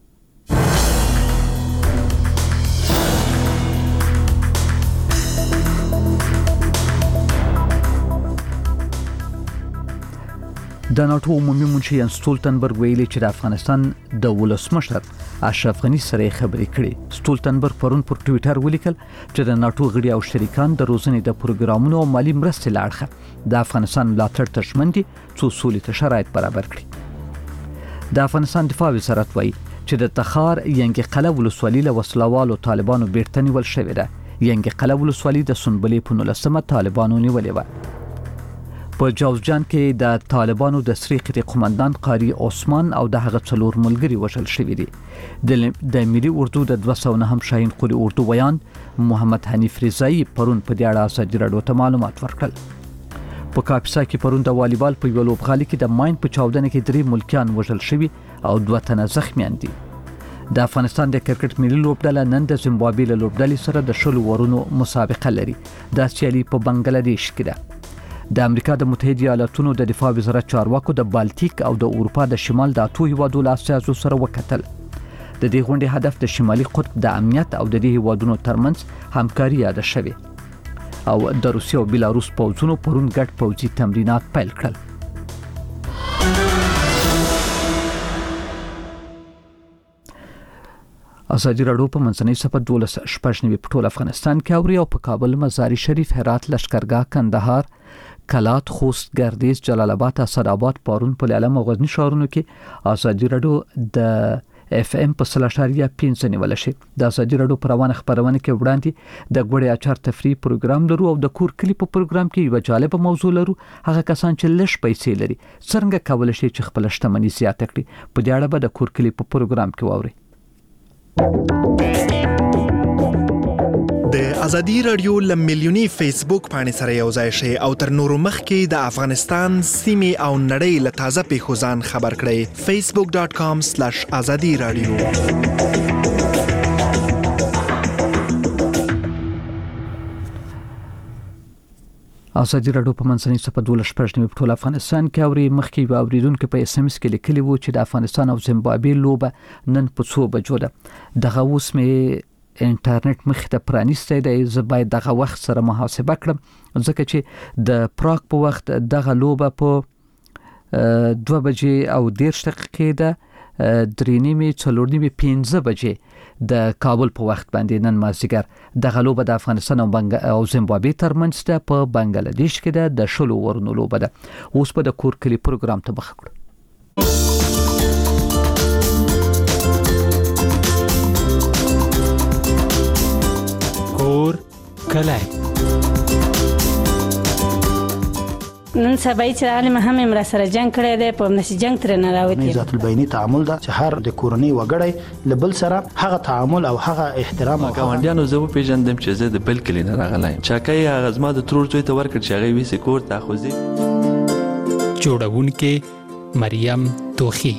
د ناتو عمومي منشي یان ستولتنبرګ ویلي چې د افغانستان د ولسمشر اشرف غني سره خبرې کړې. ستولتنبرګ پرون پر ټوئیټر ولیکل چې د ناتو غړي او شریکان د روزنې د پروګرامونو او مالی مرستې لاړخه د افغانستان ملاتړ ته ژمن دي څو سولې ته شرایط برابر کړي. د افغانستان دفاع وزارت وایي چې د تخار ینګي قلعه ولسوالۍ له وسلوالو طالبانو بیرته نیول شوې ده. ینګي قلعه ولسوالۍ د سنبلې په 19مه طالبانو نیولې و. په جوزجان کې د طالبانو د سری قطې قومندان قاری عثمان او د هغه څلور ملګري وژل شوي دي. د ملي اردو د 209 شاهین قلی اردو ویان محمد حنیف رضایی پرون په دې اړه ازادي راډیو ته معلومات ورکړل. په کاپیسا کې پرون د والیبال په یو لوبغالي کې د ماین په چاودنه کې 3 ملکیان وژل شوي او 2 تنه زخمیان دي. د افغانستان د کرکټ ملي لوبډله نن د زیمبابوې له لوبډلې سره د 10 ورونو مسابقه لري. دا سیالي په بنگلاديش کې ده. د امریکا د متحده ایالاتونو د دفاع وزارت چارواکو د بالټیک او د اروپا د شمال د 8 هیوادو له استازو سره وکتل. د دې غونډې هدف د شمالي قطب د امنیت او د دې هیوادونو ترمنځ همکاري یاد شوه. او د روسیې او بیلاروس پوځونو پرون ګډ پوځي تمرینات پیل کړل. ازادي راډیو په منځنۍ صفحه 12 په ټول افغانستان کې اوري او په کابل، مزار شریف، هرات، لشکرګاه، کندهار، کلات، خوست، ګردیز، جلال آباد، اسداباد، پارون، پلعلم او غزنی ښارونو کې ازادي راډیو د FM په 3.5 نیول شي. د ازادي راډیو پر روانه خبرونه کې وړاندې د ګوړې اچار تفریح پروګرام لرو او د کور کلی په پروګرام کې یو جالب موضوع لرو. هغه کسان چې لږ پیسې لري څنګه کولای شي چې خپل شتمنۍ زیاته کړي. په دې اړه به د کور کلی په پروګرام کې واوري. د ازادي راډیو لملیونی فیسبوک باندې سره یو ځای شي او تر نورو مخکې د افغانستان سیمې او نړۍ له تازه پیښو ځان خبر کړئ. facebook.com/azadi radio. ازادي راډیو په منځنۍ صفحه 12 په ټول افغانستان کې اوري. مخکې یو اوریدونکو په SMS کې لیکلی وو چې د افغانستان او زیمبابوې لوبه نن په 2 بجو ده. دغه اوس مې انټرنیټ مخ ته پرانیسته دی. زه باید دغه وخت سره محاسبه کړم ځکه چې د پراګ په وخت دغه لوبه په 2 بجې او 10 دقیقې ده. 3:30 4:30 5 بجې د کابل په وخت باندې نن مازیګر دغه لوبه د افغانستان او زیمبابوې ترمنځ ده. په بنگلاديش کې ده. د 10 ورونو لوبه ده. اوس په د کور کلی پروګرام ته مخ کړو. کور کلی نن سبا چې عالم هم امر سره جنگ کړی دی په نشي جنگ تر نه راوتی. ذات البینی تعامل دا چې هر د کورنۍ وګړي لبل سره هغه تعامل او هغه احترام او ګاونډیانو زه پیژندم چې زه د بل کلی نه راغلایم. چاکای هغه زما د ترور زوی ته ورکړ چې هغه ویسه کور ته خوځي. جوړونکې مریم توخی.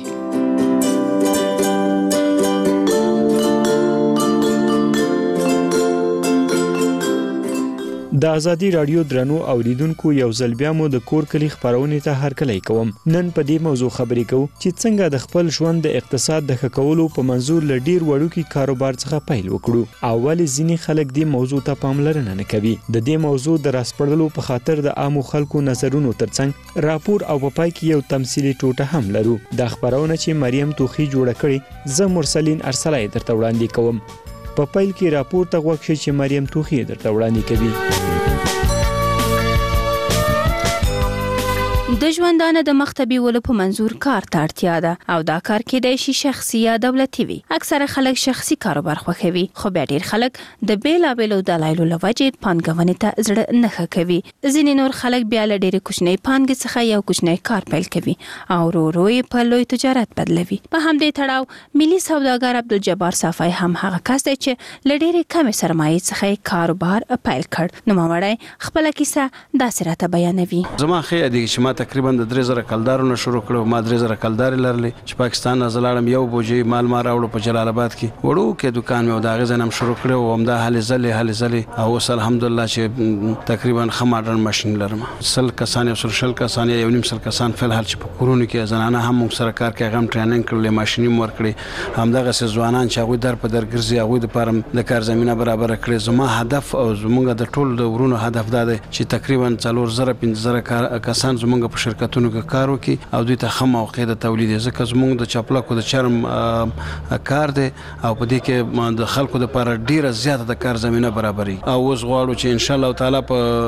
د ازادي راډیو درنو اوریدونکو یو ځل بیا مو د کور کلی خبرونه ته هرکلی کوم. نن په دې موضوع خبرې کوو چې څنګه د خپل ژوند د اقتصاد د ښه کولو په منظور ل ډیر وړوکی کاروبار څخه پیل وکړو. اول ځینې خلک دې موضوع ته پاملرنه نه کوي. د دې موضوع د راسپړلو په خاطر د عامو خلکو نظرونو ترڅنګ راپور او په پای کې یو تمثيلي ټوټه هم لرو. د خبرونه چې مریم توخی جوړه کړي زه مرسلین ارسلای درته وړاندې کوم. په پیل کې راپور ته غوښتل چې مریم توخی درته وړاندې کوي. د ژوندانه د مختبي ول په منزور کار ته اړتیا ده او دا کار کېدای شي شخصي یا دولتي وي. اکثره خلک شخصي کاروبار خوښوي، خو بیا ډیر خلک د بیلابیلو دلایلو له وجې پانګونې ته زړه نه ښه کوي. ځینې نور خلک بیا له ډېرې کوچنۍ پانګې څخه یو کوچنی کار پیل کوي او ورو ورو یې په لوی تجارت بدلوي. په همدې تړاو ملي سوداګر عبدالجبار صافی هم هغه کس دی چې له ډېرې کمې سرمایې څخه کاروبار پیل کړ. نوموړی خپله کیسه داسې راته بیانوي. زما ښه دی چې ما تقریبا د 3000 کلدارونه شروع کړو. ما 3000 کلدارې لرلې چې پاکستان نه زلاړم یو بوجي مال ما راوړو په جلال آباد کې. وړو کې دکان مې دا غزنم شروع کړو او همدا هلې زلې او اوس الحمدلله چې تقریبا خماډرن ماشين لرم. سل کسان یو سل کسان یو نیم سل کسان فل حال چې په کورونو کې زنانه هم موږ سره کار کوي، غم ټریننګ کړل، ماشيني مور کړې. همدغه ځوانان چې هغه در په در ګرځي هغه د پاره د کار زمينه برابر کړې. زما هدف او زموږ د ټولو د ورونو هدف دا دی چې تقریبا 4000-5000 کسان زموږ په شرکتونو کې کار وکړي او دوی ته خمه او قید تولید ځکه زموږ د چاپلاکو د چرم کار دی او په دې کې د خلکو د لپاره ډیره زیاته د کار زمينه برابري. او اوس غواړو چې ان شاء الله تعالی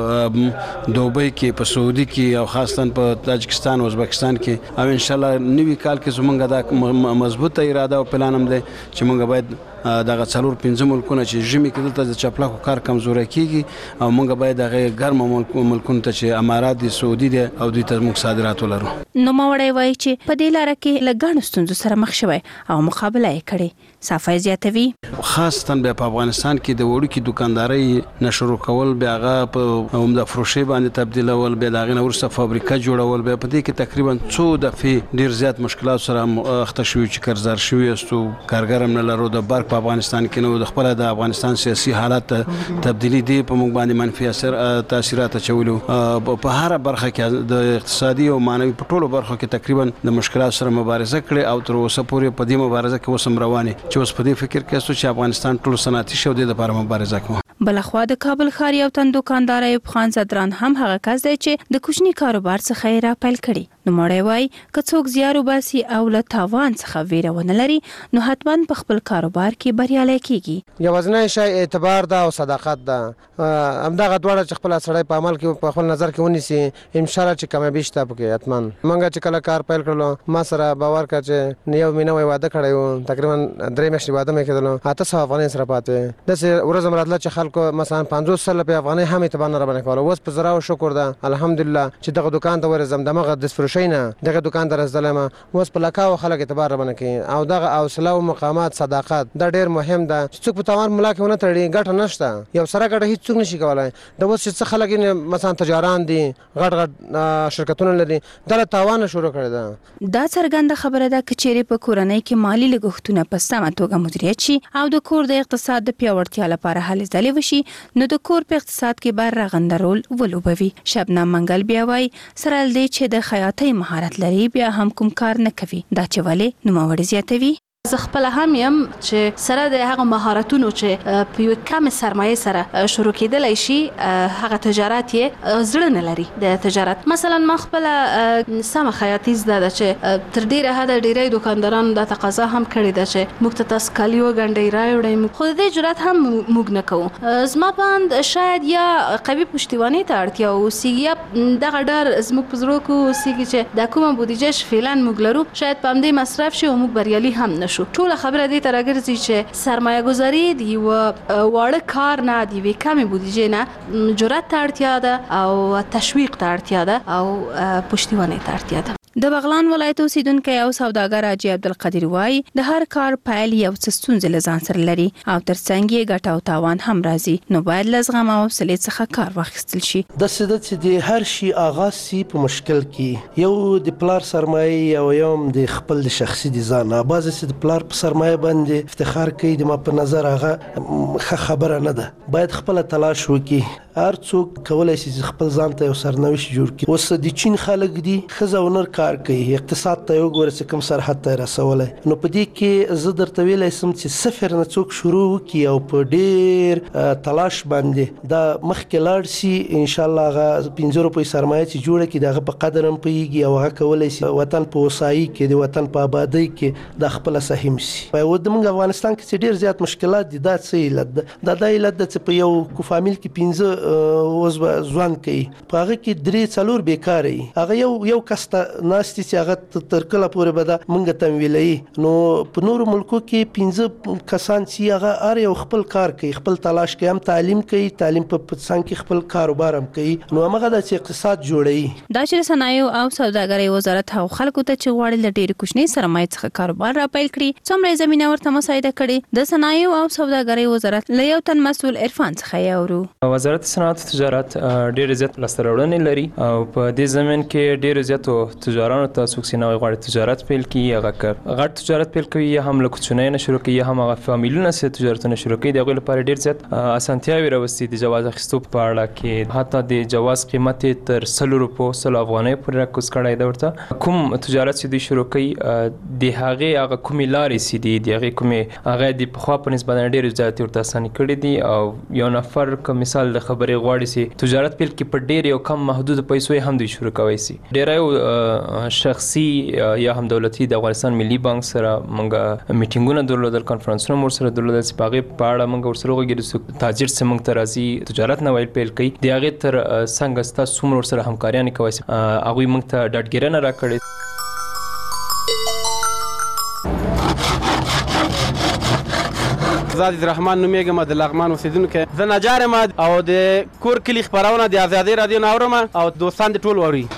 په دوبۍ کې، په سعودي کې او خاصتا په تاجکستان او ازبکستان کې او ان شاء الله نوي کال کې زموږ د مضبوطه اراده او پلان هم دی چې موږ باید دغه 4-5 ملکونه چې ژمي کې دلته د چاپلاکو کار کمزوري کیږي او موږ باید دغه ګرم ملکونه ته چې امارات دي، سعودي دي او دوی ته موږ صادرات ولرو. نو ماوړی وایي چې په دې لار کې لګڼ ستونزو سره مخ شوی او مقابله یې کړې. صافی زیاتوي خاصتا په افغانستان کې د وړو کې دکانداري نشرو کول، بیا هغه په عمده فروشي باندې تبدیلول، بیا دغه ورسره فابریکه جوړول، بیا په دې کې تقریبا 2 دفعې ډیر زیات مشکلات سره اخته شوی چې قرضدار شوی استو کارګر هم نه لرو. د برق په افغانستان کې نو د خپل د افغانستان سیاسي حالت تبدیلی دی په موږ باندې منفي تاثیرات چولو. په هر برخه کې د اقتصادي او مانوي په ټولو برخو کې تقریبا د مشکلات سره مبارزه کړې او تر اوسه پورې په دې مبارزه کې وسم روانه چې اوس په دې فکر کې چې افغانستان ټول صنعتي شو د لپاره مبارزه کوي. بلخوا د کابل ښار یو تن دکاندار ایوب خان صدران هم هغه کس دی چې د کوچني کاروبار څخه را پیل کړي. نو مړی وای که څوک زیارو باسي او له تاوان څخه ویره ونه لري نو حتما په خپل کاروبار کې بریالی کیږي. یوازینی شی اعتبار ده او صداقت ده. همدغه دواړه چې خپل سړی په عمل کې په خپل نظر کې ونیسي ان شاء الله چې کمه بیشته پکې حتما. منګه چې کله کار پیل کړلو ما سره باور کړ چې یو مینه واده کړی تقریبا 3 میاشتې واده مې کړلو 800 افغانۍ سره پاتې د ورځ مرادله چې خلکو مثلا 500 سل په افغانۍ هم اعتبار نه رابنه کول. اوس په زرا او شکر ده الحمدلله چې دغه دکان ته ورزم دماغه د فروشینه دغه دکان ته رسدلم اوس په لکاو خلک اعتبار رابنه کوي او دغه حوصله او مقامات صداقت دا ډیر مهم ده. څوک په تاوان ملاک ونه تړي ګټه نشته، یو سره ګټه هیڅ څوک نشي کولای. د اوس چې خلک مثلا تجاران دي غټ شرکتونه لري دا تاوان شروع کړی ده. دا څرګنده خبره ده چې چیرې په کورنۍ کې مالی لګښتونه په سمه توګه مدیریت شي او د کور د اقتصاد د پیاوړتیا لپاره هلې ځلې وشي نو د کور په اقتصاد کې بار رغنده رول ولوبوي. شبنم منګل بیا وای سره لدې چې د خیاطۍ مهارت لري بیا هم کوم کار نه کوي. دا چې ولې نوموړی زیاتوي. زه خپل هم یم چې سره د هغه مهارتونو چې په یو کم سرمایه سره شروع کېدلای شي هغه تجارت یې زړه نه لري د تجارت. مثلا ما خپل سم خیاطي زده ده چې تر ډیره حد ډیری دکاندارانو د تقاضا هم کړی ده چې موږ ته تاسو کالی وګڼډئ راوړئ، خو دې جرأت هم موږ نه کوو. زما باند شاید یا قوي پشتیبانی ته اړتیا اوسېږي یا دغه ډر زموږ په زړه کې اوسېږي چې د کومه بودیجه چې فعلا موږ لرو شاید په همدې مصرف شي او موږ بریالي هم نشو. ټول خبره دې ته راګرځي چې سرمایه گذاري دی و واړه کار نه دی وی کمی بودیجه نه جرأت ته اړتیا ده او تشویق ته اړتیا ده او پشتیبانی ته اړتیا ده. د بغلان ولایت اوسیدونکو او سوداګر حاجی عبدالقدیر وای د هر کار پیل یو څه ستونزې له ځان سره لري او ترڅنګ یې ګټه او تاوان هم راځي نو باید له زغم او حوصلې څخه کار واخیستل شي. د سده چې د هر شي آغاز سي په مشکل کې یو د پلار سرمایه او یو د خپل شخصي دي ځان باز چې د پلار په سرمایه باندې افتخار کوي د ما په نظر هغه خبره نه ده. باید خپل تلاش وکړي. هر څوک کولای شي خپل ځان ته یو سرنوشت جوړ کړي. اوس د چین خلک دي خزه ونر کار کوي اقتصاد ته یو ګوره چې کوم سرحد ته رسولای نو په دې کې زه درته ویلی سم چې صفر نه څوک شروع وکړي او په ډېر تلاش باندې دا مخکې لاړ شي انشاءالله هغه 15 روپۍ سرمایه چې جوړه کړي د هغه په قدر هم پوهېږي او هغه کولی شي وطن په هوسایي کې د وطن په آبادۍ کې د خپله سهیم شي. زموږ افغانستان کې چې ډېر زیات مشکلات دي دا څه علت ده؟ دا علت ده چې په یو فامیل کې 15 عضو ژوند کوي په هغه کې 3-4 بیکاره وي هغه یو کس ته ناستي چې هغه تر کله پورې به دا موږ تمویلوي. نو په نورو ملکو کې 15 کسان چې هغه هر یو خپل کار کوي خپل تلاش کوي هم تعلیم کوي تعلیم په څنګ کې خپل کاروبار هم کوي نو هغه د اقتصاد جوړوي. دا چې صنایع او سوداګرۍ وزارت او خلکو ته چې غواړي له ډېرې کوچنۍ سرمایې څخه کاروبار راپیل کړي څومره زمینه ورته مساعده کړي د صنایع او سوداګرۍ وزارت له یو تن مسؤل عرفان څخه یورو. وزارت صنعت او تجارت ډېر زیات لاسته راوړنې لري او په دې زمين کې ډېر زیاتو تجارانو ته څوک چې نوې غواړي تجارت پیل کړي هغه غټ تجارت پیل کوي یا هم له کوچنۍ نه شروع کوي یا هم هغه فامیلونه چې تجارتونه شروع کوي دغه لپاره ډېر زیات اسانتیاوي راوستي د جواز اخیستو په اړه کې حتی د جواز قیمت تر 100 روپو 100 افغانۍ پورې راکوز کړی دی. ورته کوم تجارت چې دوی شروع کوي د هغه کومې لارې چې دي د هغې کومې هغه د پخوا په نسبت ډېرې زیاتې ورته اساني کړي دي او یو نفر که مثال د خبرې غواړي چې تجارت پیل کړي په ډېر یو کم محدود پیسو هم دوی شروع کولی شي. ډېری شخصي یا هم دولتي د افغانستان ملي بانک سره موږ میټینګونه درلودل کانفرنسونه مو سره درلودل چې په هغې په اړه موږ ورسره وغږېدو تاجر چې موږ ته راځي تجارت نوی پیل کوي د هغې تر څنګه ستاسو څومره ورسره همکاریانې کوی شي هغوی موږ ته ډاډګیرنه راکړې. زه عزیزرحمن نومیږم د لغمان اوسېدونکی زه نجار یم او د کور کلي خپرونه د ازادۍ رادیو نه اورم او دوستان دې ټول اوري.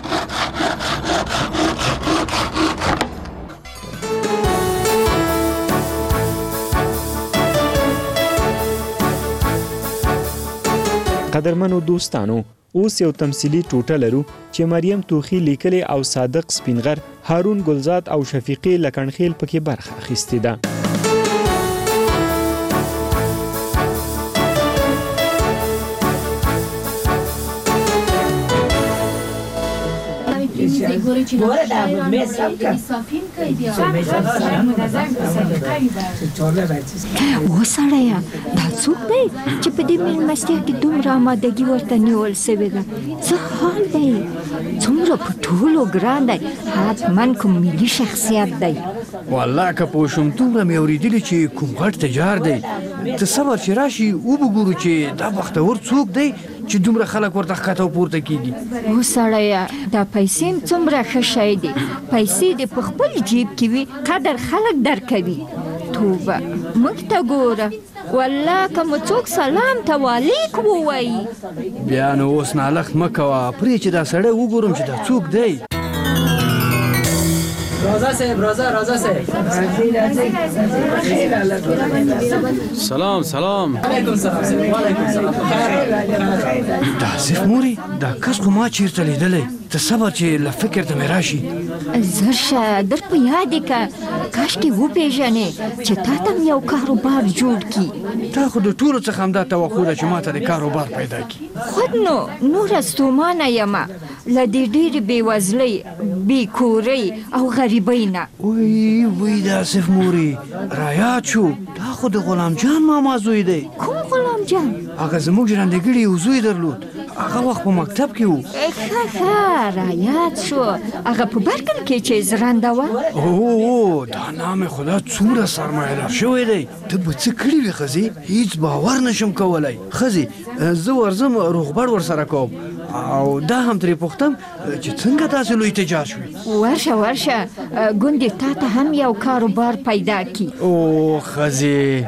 قدرمنو دوستانو اوس یو تمثيلي ټوټه لرو چې مریم توخی لیکلي او صادق سپینغر هارون ګلزاد او شفیقې لکنخیل پکې برخه اخیستې ده. ګوره دا مې سم کړ وسړیا دا څوک دی چې په دې مېلمستیا کې دومره آمادګي ورته نیول سوې ده څه حال دی څومره په ټولو ګران دی حتما کوم ملي شخصیت دی. والله که پوه شوم دومره مې اورېدلي چې کوم غټ تجار دی ته صبر چې راشي وبګورو چې دا بختور څوک دی چې دومره خلک ورته ښکته او پورته کېږي. وسړیا دا پیسې څومره ښه شی دی پیسې دې په خپل جیب کې وي قدر خلک درکوي. توبه موږ ته ګوره والله که مو څوک سلام ته والیک ووایي بیا نو اوس نالښت مه کوه پرې چې دا سړی وګورم چې دا څوک دی. راځه صاحب راځه صاحب سلام علیکم سلام دا صف موري دا کس خو ما چیرته لیدلی ته صبر چې له فکر ته مې راشي. زر شه در په یاد یې که کاشکې وپېژنې چې تا ته یو کاروبار جوړ کړي. تا خو د ټولو څخه همدا توقع ده چې ما ته د کاروبار پیدا کړي. خود نو نوره ستومانه یم له دې ډېرې بېوزلۍ بېکورۍ او غریبۍ نه. وی دا صف موري رایاد شو دا خو د غلام جان ماما زوی دی. کوم غلام جان؟ هغه زموږ ژرندګړي یو زوی درلود هغه وخت په مکتب کې و. ښه رایاد شو هغه په برکل کې چې زرنده وه. او دا نام خدا څومره سرمایه‌دار شوی دی. ته به څه کړي وي ښځې هیڅ باور نشم کولی. ښځې زه ورځم روغبړ ورسره کوم او دا هم ترې پوښتم چې څنګه داسې لوی تجار شوي. ورشه ګوندې تا ته هم یو کاروبار پیدا کړي. او ښځې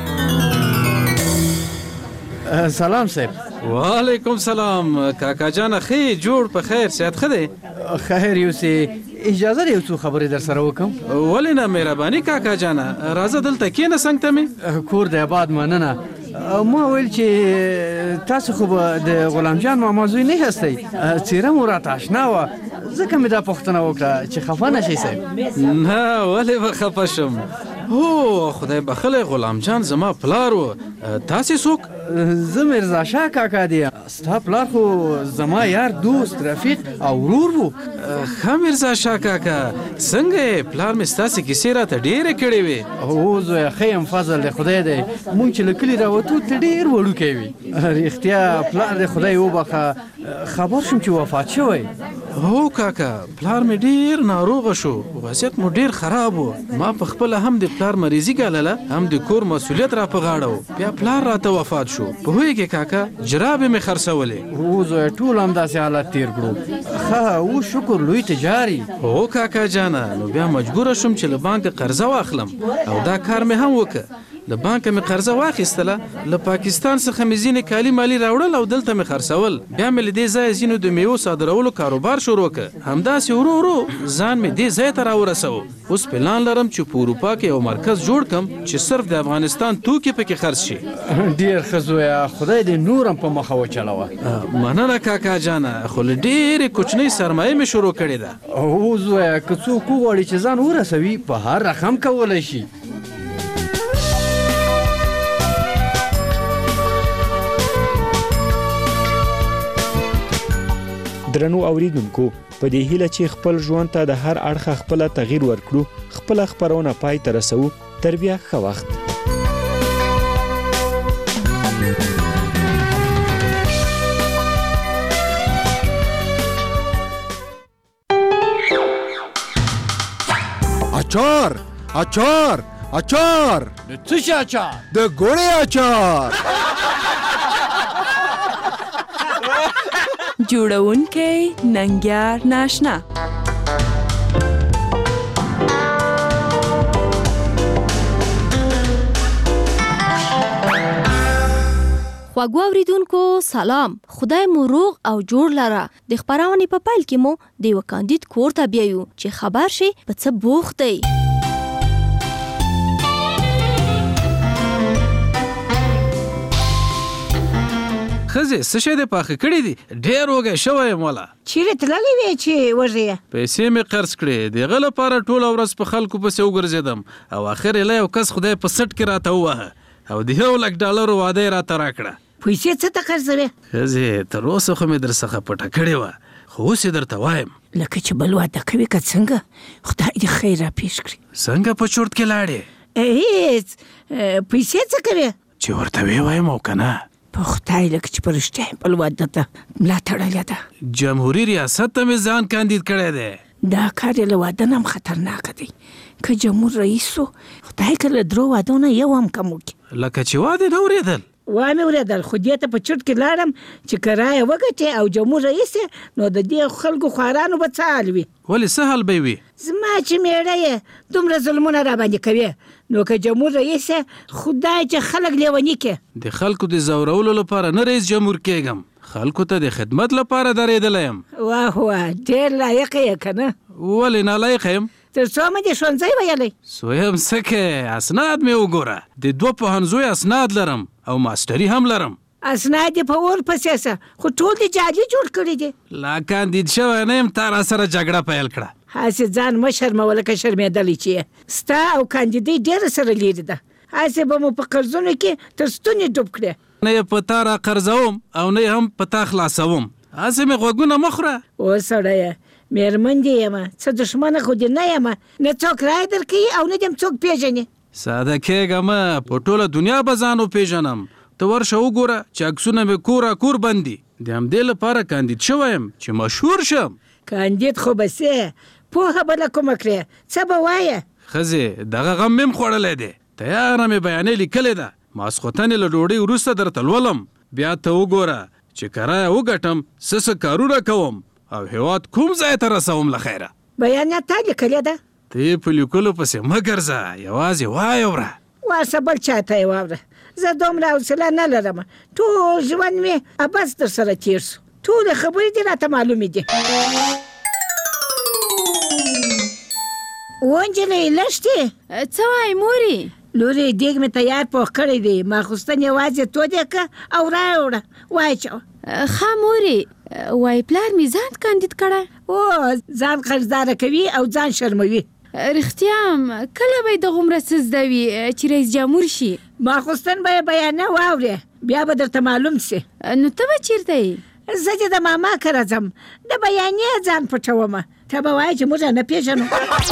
سلام صاحب. وعلیکم سلام کاکا جانه ښې جوړ په خیر صحت ښه دی؟ خیر یوسې اجازه دی یو څو خبرې در سره وکړم. ولې نه مهرباني کاکا جانه راځه دلته کښېنه څنګ ته مې. کور دی آباد مننه. ما ویل چې تاسو خو به د غلام جان ماما زوی نه هستئ څېره مو راته اشنا وه ځکه مې دا پوښتنه وکړه چې خفه نه شئ صاحب. نه ولې به خفه شم هو خدای بخله غلام جان زما پلار و تاسې څوک؟ زه میرزا شاه کاکا دی. ستا پلار خو زما یار دوست رفیق او ورور وو. ښه میرزا شاه کاکا څنګه پلار مې ستاسې کیسې راته ډېرې کړې وې. هو زویه ښه یم فضل دی خدای دی. مونږ چې له کلي راوتو ته ډېر وړوکی وي. رښتیا پلار دی خدای وبخه خبر شوم چې وفات شوی. هو کاکا پلار مې ډېر ناروغه شو وضعیت مو ډېر خراب و. ما په خپله هم د پلار مریضي ګالله هم د کور مسؤلیت را په غاړه و. بیا پلار راته وفات شو. پوهېږې کاکا جرابې مې خرڅولې. هو زویه ټول همداسې حالت تېر کړو. ښه او شکر لوی تجاري. هو کاکا جانه نو بیا مجبوره شوم چې له بانکه قرضه واخلم او دا کار مې هم وکړ. له بانکه مې قرضه واخیستله له پاکستان څخه مې ځینې کالي مالي راوړل او دلته مې خرڅول. بیا مې له دې ځایه ځینو د میوو صادرولو کاروبار شروع کړ. همداسې ورو ورو ځان مې دې ځای ته راورسو. اوس پلان لرم چې په اروپا کې یو مرکز جوړ کړم چې صرف د افغانستان توکي پکې خرڅ شي. ډېر ښه زویه خدای دې نورم په مخه وچلوه. مننه کاکا جانه خو له ډېرې کوچنۍ سرمایې مې شروع کړې ده. هو زویه که څوک وغواړي چې ځان ورسوي په هر رقم کولی شي. درنو اوریدونکو په دې هیله چې خپل ژوند ته د هر اړخه خپل تغییر ورکړو خپل خبرونه پای ته رسو. تر بیا ښه وخت. اچار اچار اچار د څه شي اچار؟ د ګوړې اچار. جوړونکی ننګیار ناشنا. خواږو اوریدونکو سلام. خدای مو روغ او جوړ لره. د خبرونې په پیل کې مو د یو کاندید کور ته بیایو چې خبر شي په څه بوخت دی. ښځې څه شی دې پاخه کړي دي؟ ډېر وږی شوی یم والا. چیرې تللی وې چې وږی یې؟ پیسې مې قرض کړې د هغه لپاره ټوله ورځ په خلکو پسې وګرځېدم او اخر یې له یو کس خدای په سټ کې راته ووهه او د $1,00,000 وعده یې راته راکړه. پیسې څه ته قرضوې؟ ښځې تر اوسه خو مې در څخه پټه کړې وه خو اوس یې درته وایم. لکه چې بل واده کوي که څنګه؟ خدای دې خیر راپېښ کړي. څنګه په چورت کې لاړې؟ هېڅ. پیسې څه کوې؟ چې ورته ویې وایم او که نه؟ په خدای لکه چې په رښتیا یې بل واده ته ملا تړلې ده. جمهوري ریاست ته مې ځان کاندید کړی دی. دا کار یې له واده نه هم خطرناکه دی. که جمهور رئیس و خدای که له درو وادو نه یو هم کم وکړي. لکه چې واده نه اورېدل؟ وامې اورېدل خو دې ته په چټ کې لاړم چې که رایه وګټې او جمهور رئیس نو د دې خلکو خوارانو به څه حال وي؟ ولې څه حال به وي؟ زما چې میړه یې دومره ظلمونه را باندې کوي نو که جمهور رئیس خدای چې خلک لیوني کړي. د خلکو د ځورولو لپاره نه رئیس جمهور کېږم. خلکو ته د خدمت لپاره درېدلی یم. واه واه ډېر لایق یې که نه؟ ولې نالایق یم؟ تر څو مې دې ښوونځی ویلی؟ سویم څه کې اسناد مې وګوره. د 2 پوهنځیو اسناد لرم او ماسټري هم لرم. اسناد یې په اور پسې سه خو ټول دې جعلي جوړ کړي دي. لا کاندید شوی نه یم تا را سره جګړه پیل کړه. هسې ځان مه شرموه لکه شرمېدلی چې یې. ستا او کاندیدۍ ډېره سره لیرې ده. هسې به مو په قرضونو کې تر ستونې ډوب کړې. نه یې په تا را قرضوم او نه یې هم په تا خلاصوم. هسې مې غوږونه مه خوره. او سړیه مېرمن دې یم څه دښمنه خو دې نه یم نه څوک رایه درکوي او نه دې هم څوک پېژني. ساده کېږه مه په ټوله دنیا به ځان وپېژنم. ته ورشه وګوره چې عکسونه مې کور بند دي. د همدې لپاره کاندید شوی یم چې مشهور شم. کاندید خو به سې پوهه به له کومه کړې څه به وایه؟ ښځې دغه غم مې هم خوړلی دی. تیاره مې بیانې لیکلې ده. ماسخوتن یې له ډوډۍ وروسته درته لولم. بیا ته وګوره چې که رایه وګټم څه کارونه کوم او هېواد کوم ځای ته رسوم له خیره. بیانیه تا لیکلې ده؟ ته یې په لیکلو پسې مه ګرځه یوازې وایه وره. واسه بل چا ته یې واوره. زه دومره حوصله نه لرم. ټول ژوند مې ابس در سره تېر سو. ټولې خبرې دې راته معلومې دي. ونجلۍ لښتې څه وایې مورې؟ لورې دیګ مې تیار پوخ کړی دی. ماخوستن یوازې تودې که او راوړه واچوه. ښه مورې وایي پلار مې ځان کاندید کړی. او ځان قرضداره کوي او ځان شرموي. رښتیا کله به د غومره څه زده وي چې رئیس جمهور شي؟ ماخوستن به یې بیانه واورې بیا به درته معلوم سي. نو ته به چیرته یې؟ زه چې د ماما کره ځم د بیانیې ځان پټومه. ته به وایې چې موږ نه پېژنو.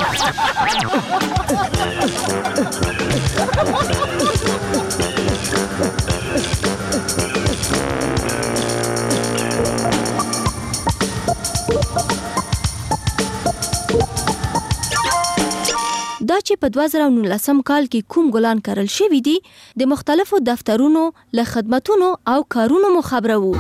دا چې په 2019 کال کې کوم ګلان کرل شوي دي د مختلفو دفترونو له خدمتونو او کارونو مو خبره وو.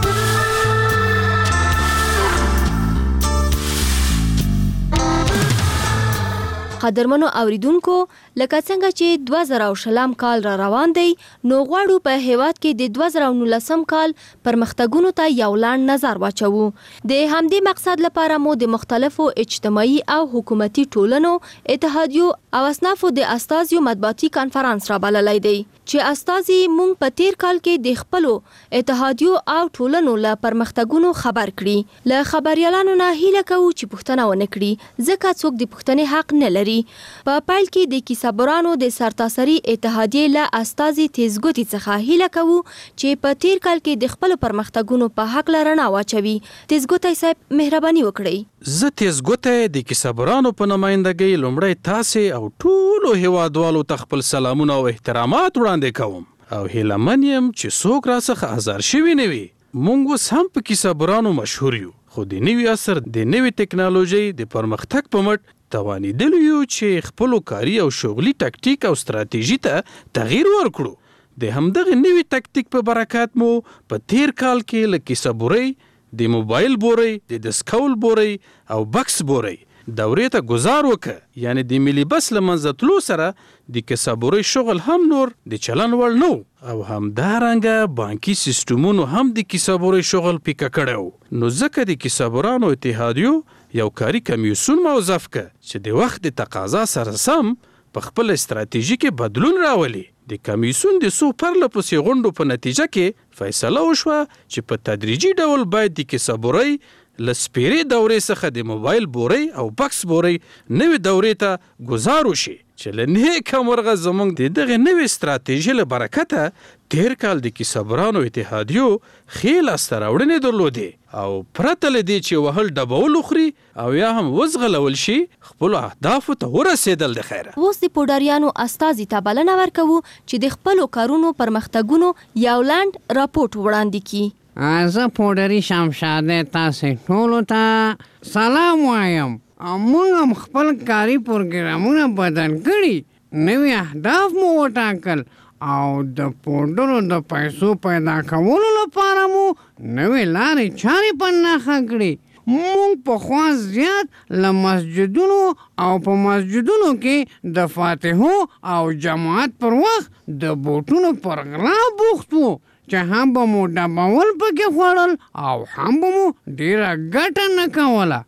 قدرمنو اوریدونکو لکه څنګه چې 2020 کال را روان دی نو غواړو په هیواد کې د 2019 کال پرمختګونو ته یو لاندې نظر واچوو. د همدې مقصد لپاره مو د مختلفو اجتماعي او حکومتي ټولنو اتحادیو او اصنافو د استازیو مطبوعاتي کانفرنس را بللی دی چې استازي مونږ په تیر کال کې د خپلو اتحادیو او ټولنو له پرمختګونو خبر کړي. له خبريالانو نه هیله کوو چې پوښتنه ونه کړي ځکه څوک د پوښتنې حق نه لري. په پایل کې د کیسابورانو د سرتاسري اتحادیې له استازي تیزګوتي څخه هیله کوو چې په تیر کال کې د خپلو پرمختګونو په حق لرنا واچوي. تیزګوتي صاحب مهرباني وکړئ. زه تیزګوتي د کیسابورانو په نمائندګۍ لومړی تاسې او ټولو هیوادوالو ته خپل سلامونه او احترامات وړاندې کوم او هیله من یم چې څوک راڅخه ازار شوي نه وي. موږ اوس هم په کیسابورانو مشهور یو خو د نوي عصر د نوي ټکنالوژۍ د پرمختګ په مټ توانیدلی یو چې خپلو کاري او شغلي تکتیک او ستراتیژي ته تغییر ورکړو. د همدغه نوي تکتیک په برکت مو په تیر کال کې له کیسابورۍ د موبایل بورۍ د دسکول بورۍ او بکس بورۍ دورې ته گزار وکړه. یعنی د ملي بس له منځه تلو سره د کیسابورۍ شغل هم نور د چلن وړ نه او همدارنګه بانکي سیستمونو هم د کیسابورۍ شغل پیکه کړی و. نو ځکه د کیسابورانو اتحادیو یو کاري کمیسیون موظف کړ چې د وخت د تقاضا سره سم په خپل استراتیژي کې بدلون راولي. د کمیسیون د څو پرله پسې غونډو په نتیجه کې فیصله وشوه چې په تدریجي ډول باید د کیسابورۍ له سپیرې دورې څخه د موبایل بورۍ او بکس بورۍ نوې دورې ته ګزار وشي چې له نیکه مرغه زموږ د دغې نوې ستراتیژۍ له برکته تیر کال د کیسابورانو اتحادیو ښې لاسته راوړنې درلودې او پرته له دې چې وهل ډبول وخوري او یا هم وزغلول شي خپلو اهدافو ته ورسېدل د خیره. اوس د پوډاریانو استازي ته بلنه ورکوو چې د خپلو کارونو پرمختګونو یو لاند راپورټ وړاندې کړي. زه پوډري شمشاده تاسې ټولو ته سلام وایم. موږ هم خپل کاري پروګرامونه بدل کړي، نوي اهداف مو وټاکل او د پوډرو د پیسو پیدا کولو لپاره مو نوې لارې چارې په نښه کړي. موږ پخوا زیات له مسجدونو او په مسجدونو کې د فاتحو او جماعت پر وخت د بوټونو پر غلا بوخت وو چې هم به مو ډبول پکې خوړل او هم به مو ډېره ګټه نه کوله.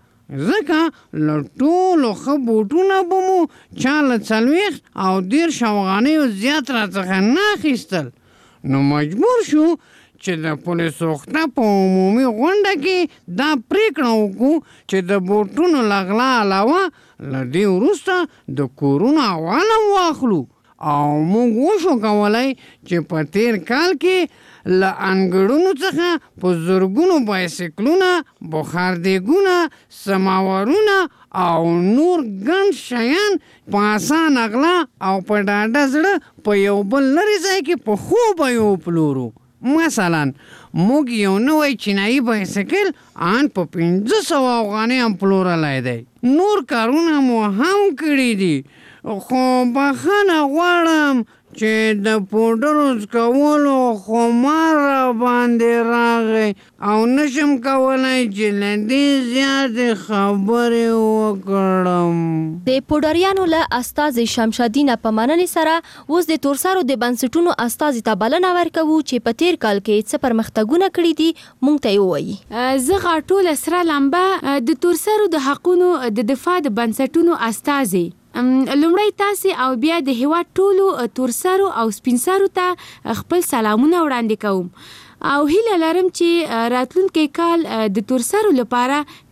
ځکه له ټولو ښه بوټونه به مو چا له 40 او 10 افغانیو زیات راڅخه نه اخیستل. نو مجبور شو چې د پولیسو خته په عمومي غونډه کې دا پریکړه وکړو چې د بوټونو له غلا علاوه له دې وروسته د کورونو حواله واخلو او موږ وشو کولی چې په تیر کال کې له انګړونو څخه په زرګونو بایسکلونه، بخاردېګونه، سماورونه او نور ګڼ شیان په اسانه غلا او په ډاډه زړه په یو بل لرې ځای کې په ښو بیو پلورو. مثلا موږ یو نوی چینایي بایسکل ان په 500 افغانۍ هم پلورلی دی. نور کارونه مو هم کړي دي خو بخښنه غواړم چې د پوډرو څکولو خمار را باندې راغی او نشم کولی چې له دې زیاتې خبرې وکړم. د پوډریانو له استازي شمشادینه په مننې سره اوس د تورسرو د بنسټونو استازي ته بلنه ورکوو چې په تیر کال کې څه پرمختګونه کړي دي موږ ته یې ووایي. زه غاټوله سره لمبه د تورسرو د حقونو د دفاع د بنسټونو استازي لومړی تاسې او بیا د هیواد ټولو تورسرو او سپینسرو ته خپل سلامونه وړاندې کوم او هیله لرم چې راتلونکی کال د تورسرو لپاره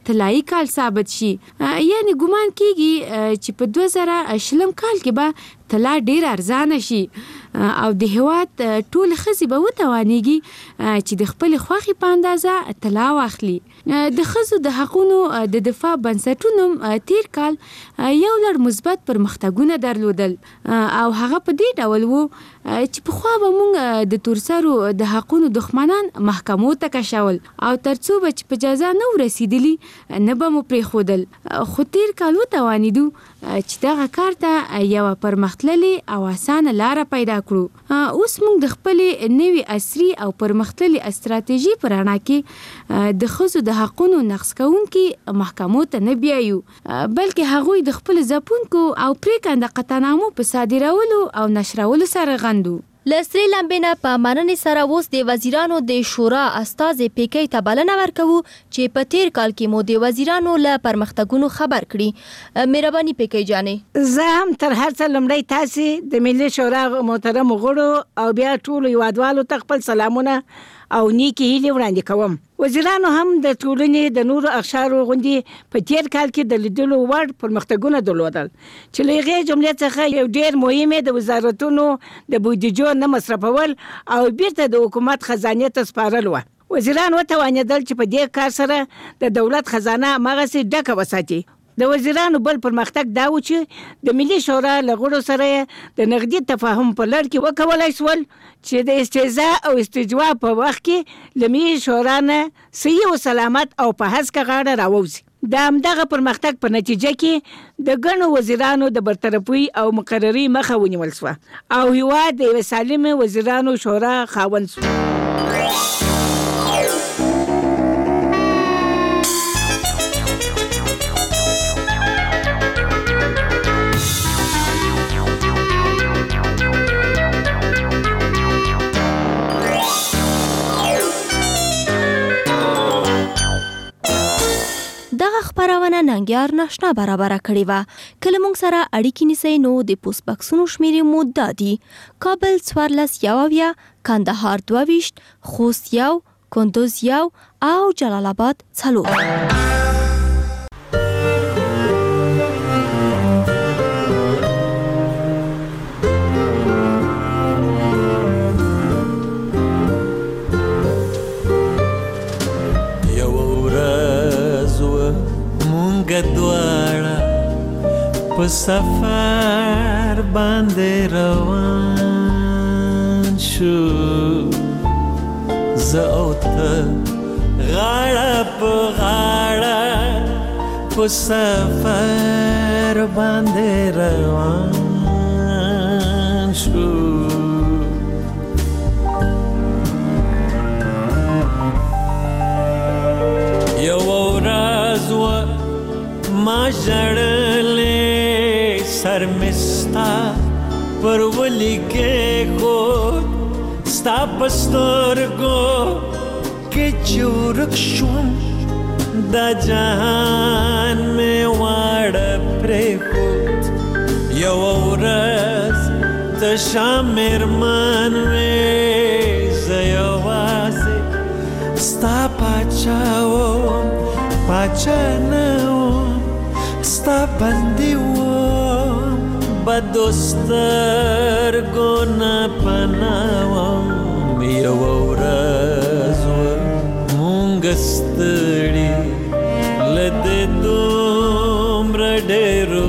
طلایي کال ثابت شي. یعنی ګمان کیږي چې په 2020 کال کې به طلا ډیر ارزانه شي او د هیواد ټول ښځې به وتوانیږي چې د خپل خوښې په اندازه طلا واخلي. د ښځو د حقونو د دفاع بنسټونو تیر کال یو لړ مثبت پرمختګونه درلودل او هغه په دې ډول وو چې پخوا به موږ د تورسرو د حقونو دښمنان محکمو ته کشول او ترڅو به چې په جزا نه ورسېدلي نه به مو پرېښودل. خو تیر کال وتوانېدو چې دغه کار ته یوه پرمختللې او اسانه لاره پیدا کړو. اوس موږ د خپلې نوې عصري او پرمختللې استراتیژي په رڼا کې د ښځو د حقونو نقض کوونکي محکمو ته نه بیایو بلکې هغوی د خپل ځپونکو او پرېکنده قطعنامو په صادرولو او نشرولو سره غندو. له سرې لمبې نه په مننې سره اوس د وزیرانو د شورا استازي پیکۍ ته بلنه ورکوو چې په تیر کال کې مو د وزیرانو له پرمختګونو خبر کړي. مهرباني پیکۍ جانې. زه هم تر هر څه لومړی تاسې د ملي شورا محترم غړو او بیا ټولو هیوادوالو ته خپل سلامونه او نیکی هیلې وړاندې کوم. وزیرانو هم د ټولنې د نورو اقشارو غوندې په تیر کال کې د لیدلو وړ پرمختګونه درلودل چې له هغې جملې څخه یو ډېر مهم د وزارتونو د بودیجو نه مصرفول او بیرته د حکومت خزانې ته سپارل وه. وزیران وتوانېدل چې په دې کار سره د دولت خزانه هماغسې ډکه وساتي. د وزیرانو بل پرمختګ دا و چې د ملي شورا له غړو سره د نقدي تفاهم په لړ کې وکولای شول چې د استهزاء او استجوا په وخت کې له ملي شورا نه صحیح او سلامت او په هسکه غاړه راووځي. د همدغه پرمختګ په نتیجه کې د ګڼو وزیرانو د برطرفي او مقرري مخه ونیول شوه او هیواد د یوې سالمې وزیرانو شورا خاوند شو. دغه خبرونه ننګیار ناشنا برابر کړی و. کله موږ سره اړیکې نیسئ نو د پوسټ بکسونو شمیرې مو دا دي: کابل 14 کندهار 22 خوست 1 کندوز 1 او جلال آباد 4. دواړه په سفر باندې روان شو، زه او ته غاړه په غاړه په سفر باندې روان شو. یو ورځ ما ژړلې سر مې ستا پر ولي کېښود، ستا په سترګو کې چې ورک شوم دا جهان مې واړه پرېښود. یوه ورځ تشه مېرمن وې، زه یوازې ستا پاچا وم، پاچا نه وم، ستا بندي وم، بدو سترګو نه پناه وم. یوه ورځ مونږ ستړي له دې دومره ډېرو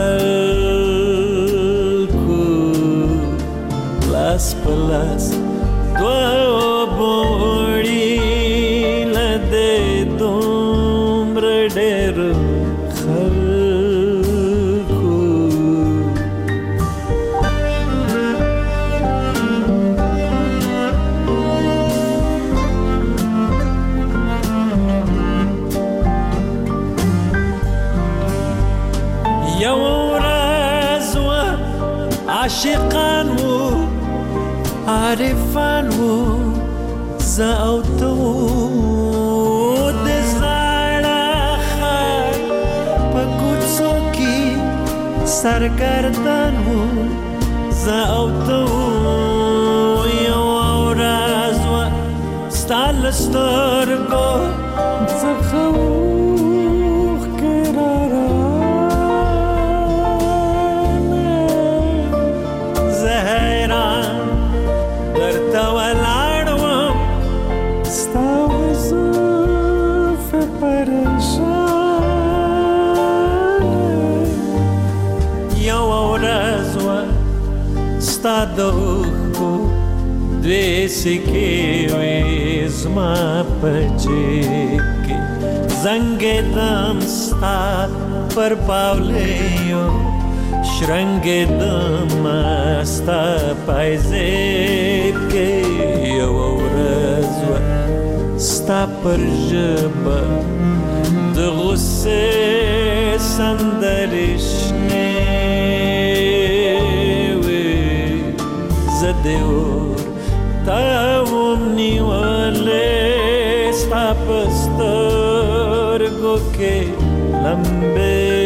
خلکو، لاس په لاس دوه بوړي له دې دومره ډېرو عاشقان وو، عارفان وو، زه او ته وو د زاړه ښار په کوڅو کې سرګردان وو، زه او ته وو. یوه ورځ وه ستا له سترګو څخه ستا د اوښکو دوې سکې وې زما په جیب کې زنګېدم ستا پر پاولیو شرنګېدم ستا پایزیب کې یوه ورځ وه ستا پر ژبه د غصې سندرې شنې وې زه دې ورته وم نیولې ستا په سترګو کې لمبې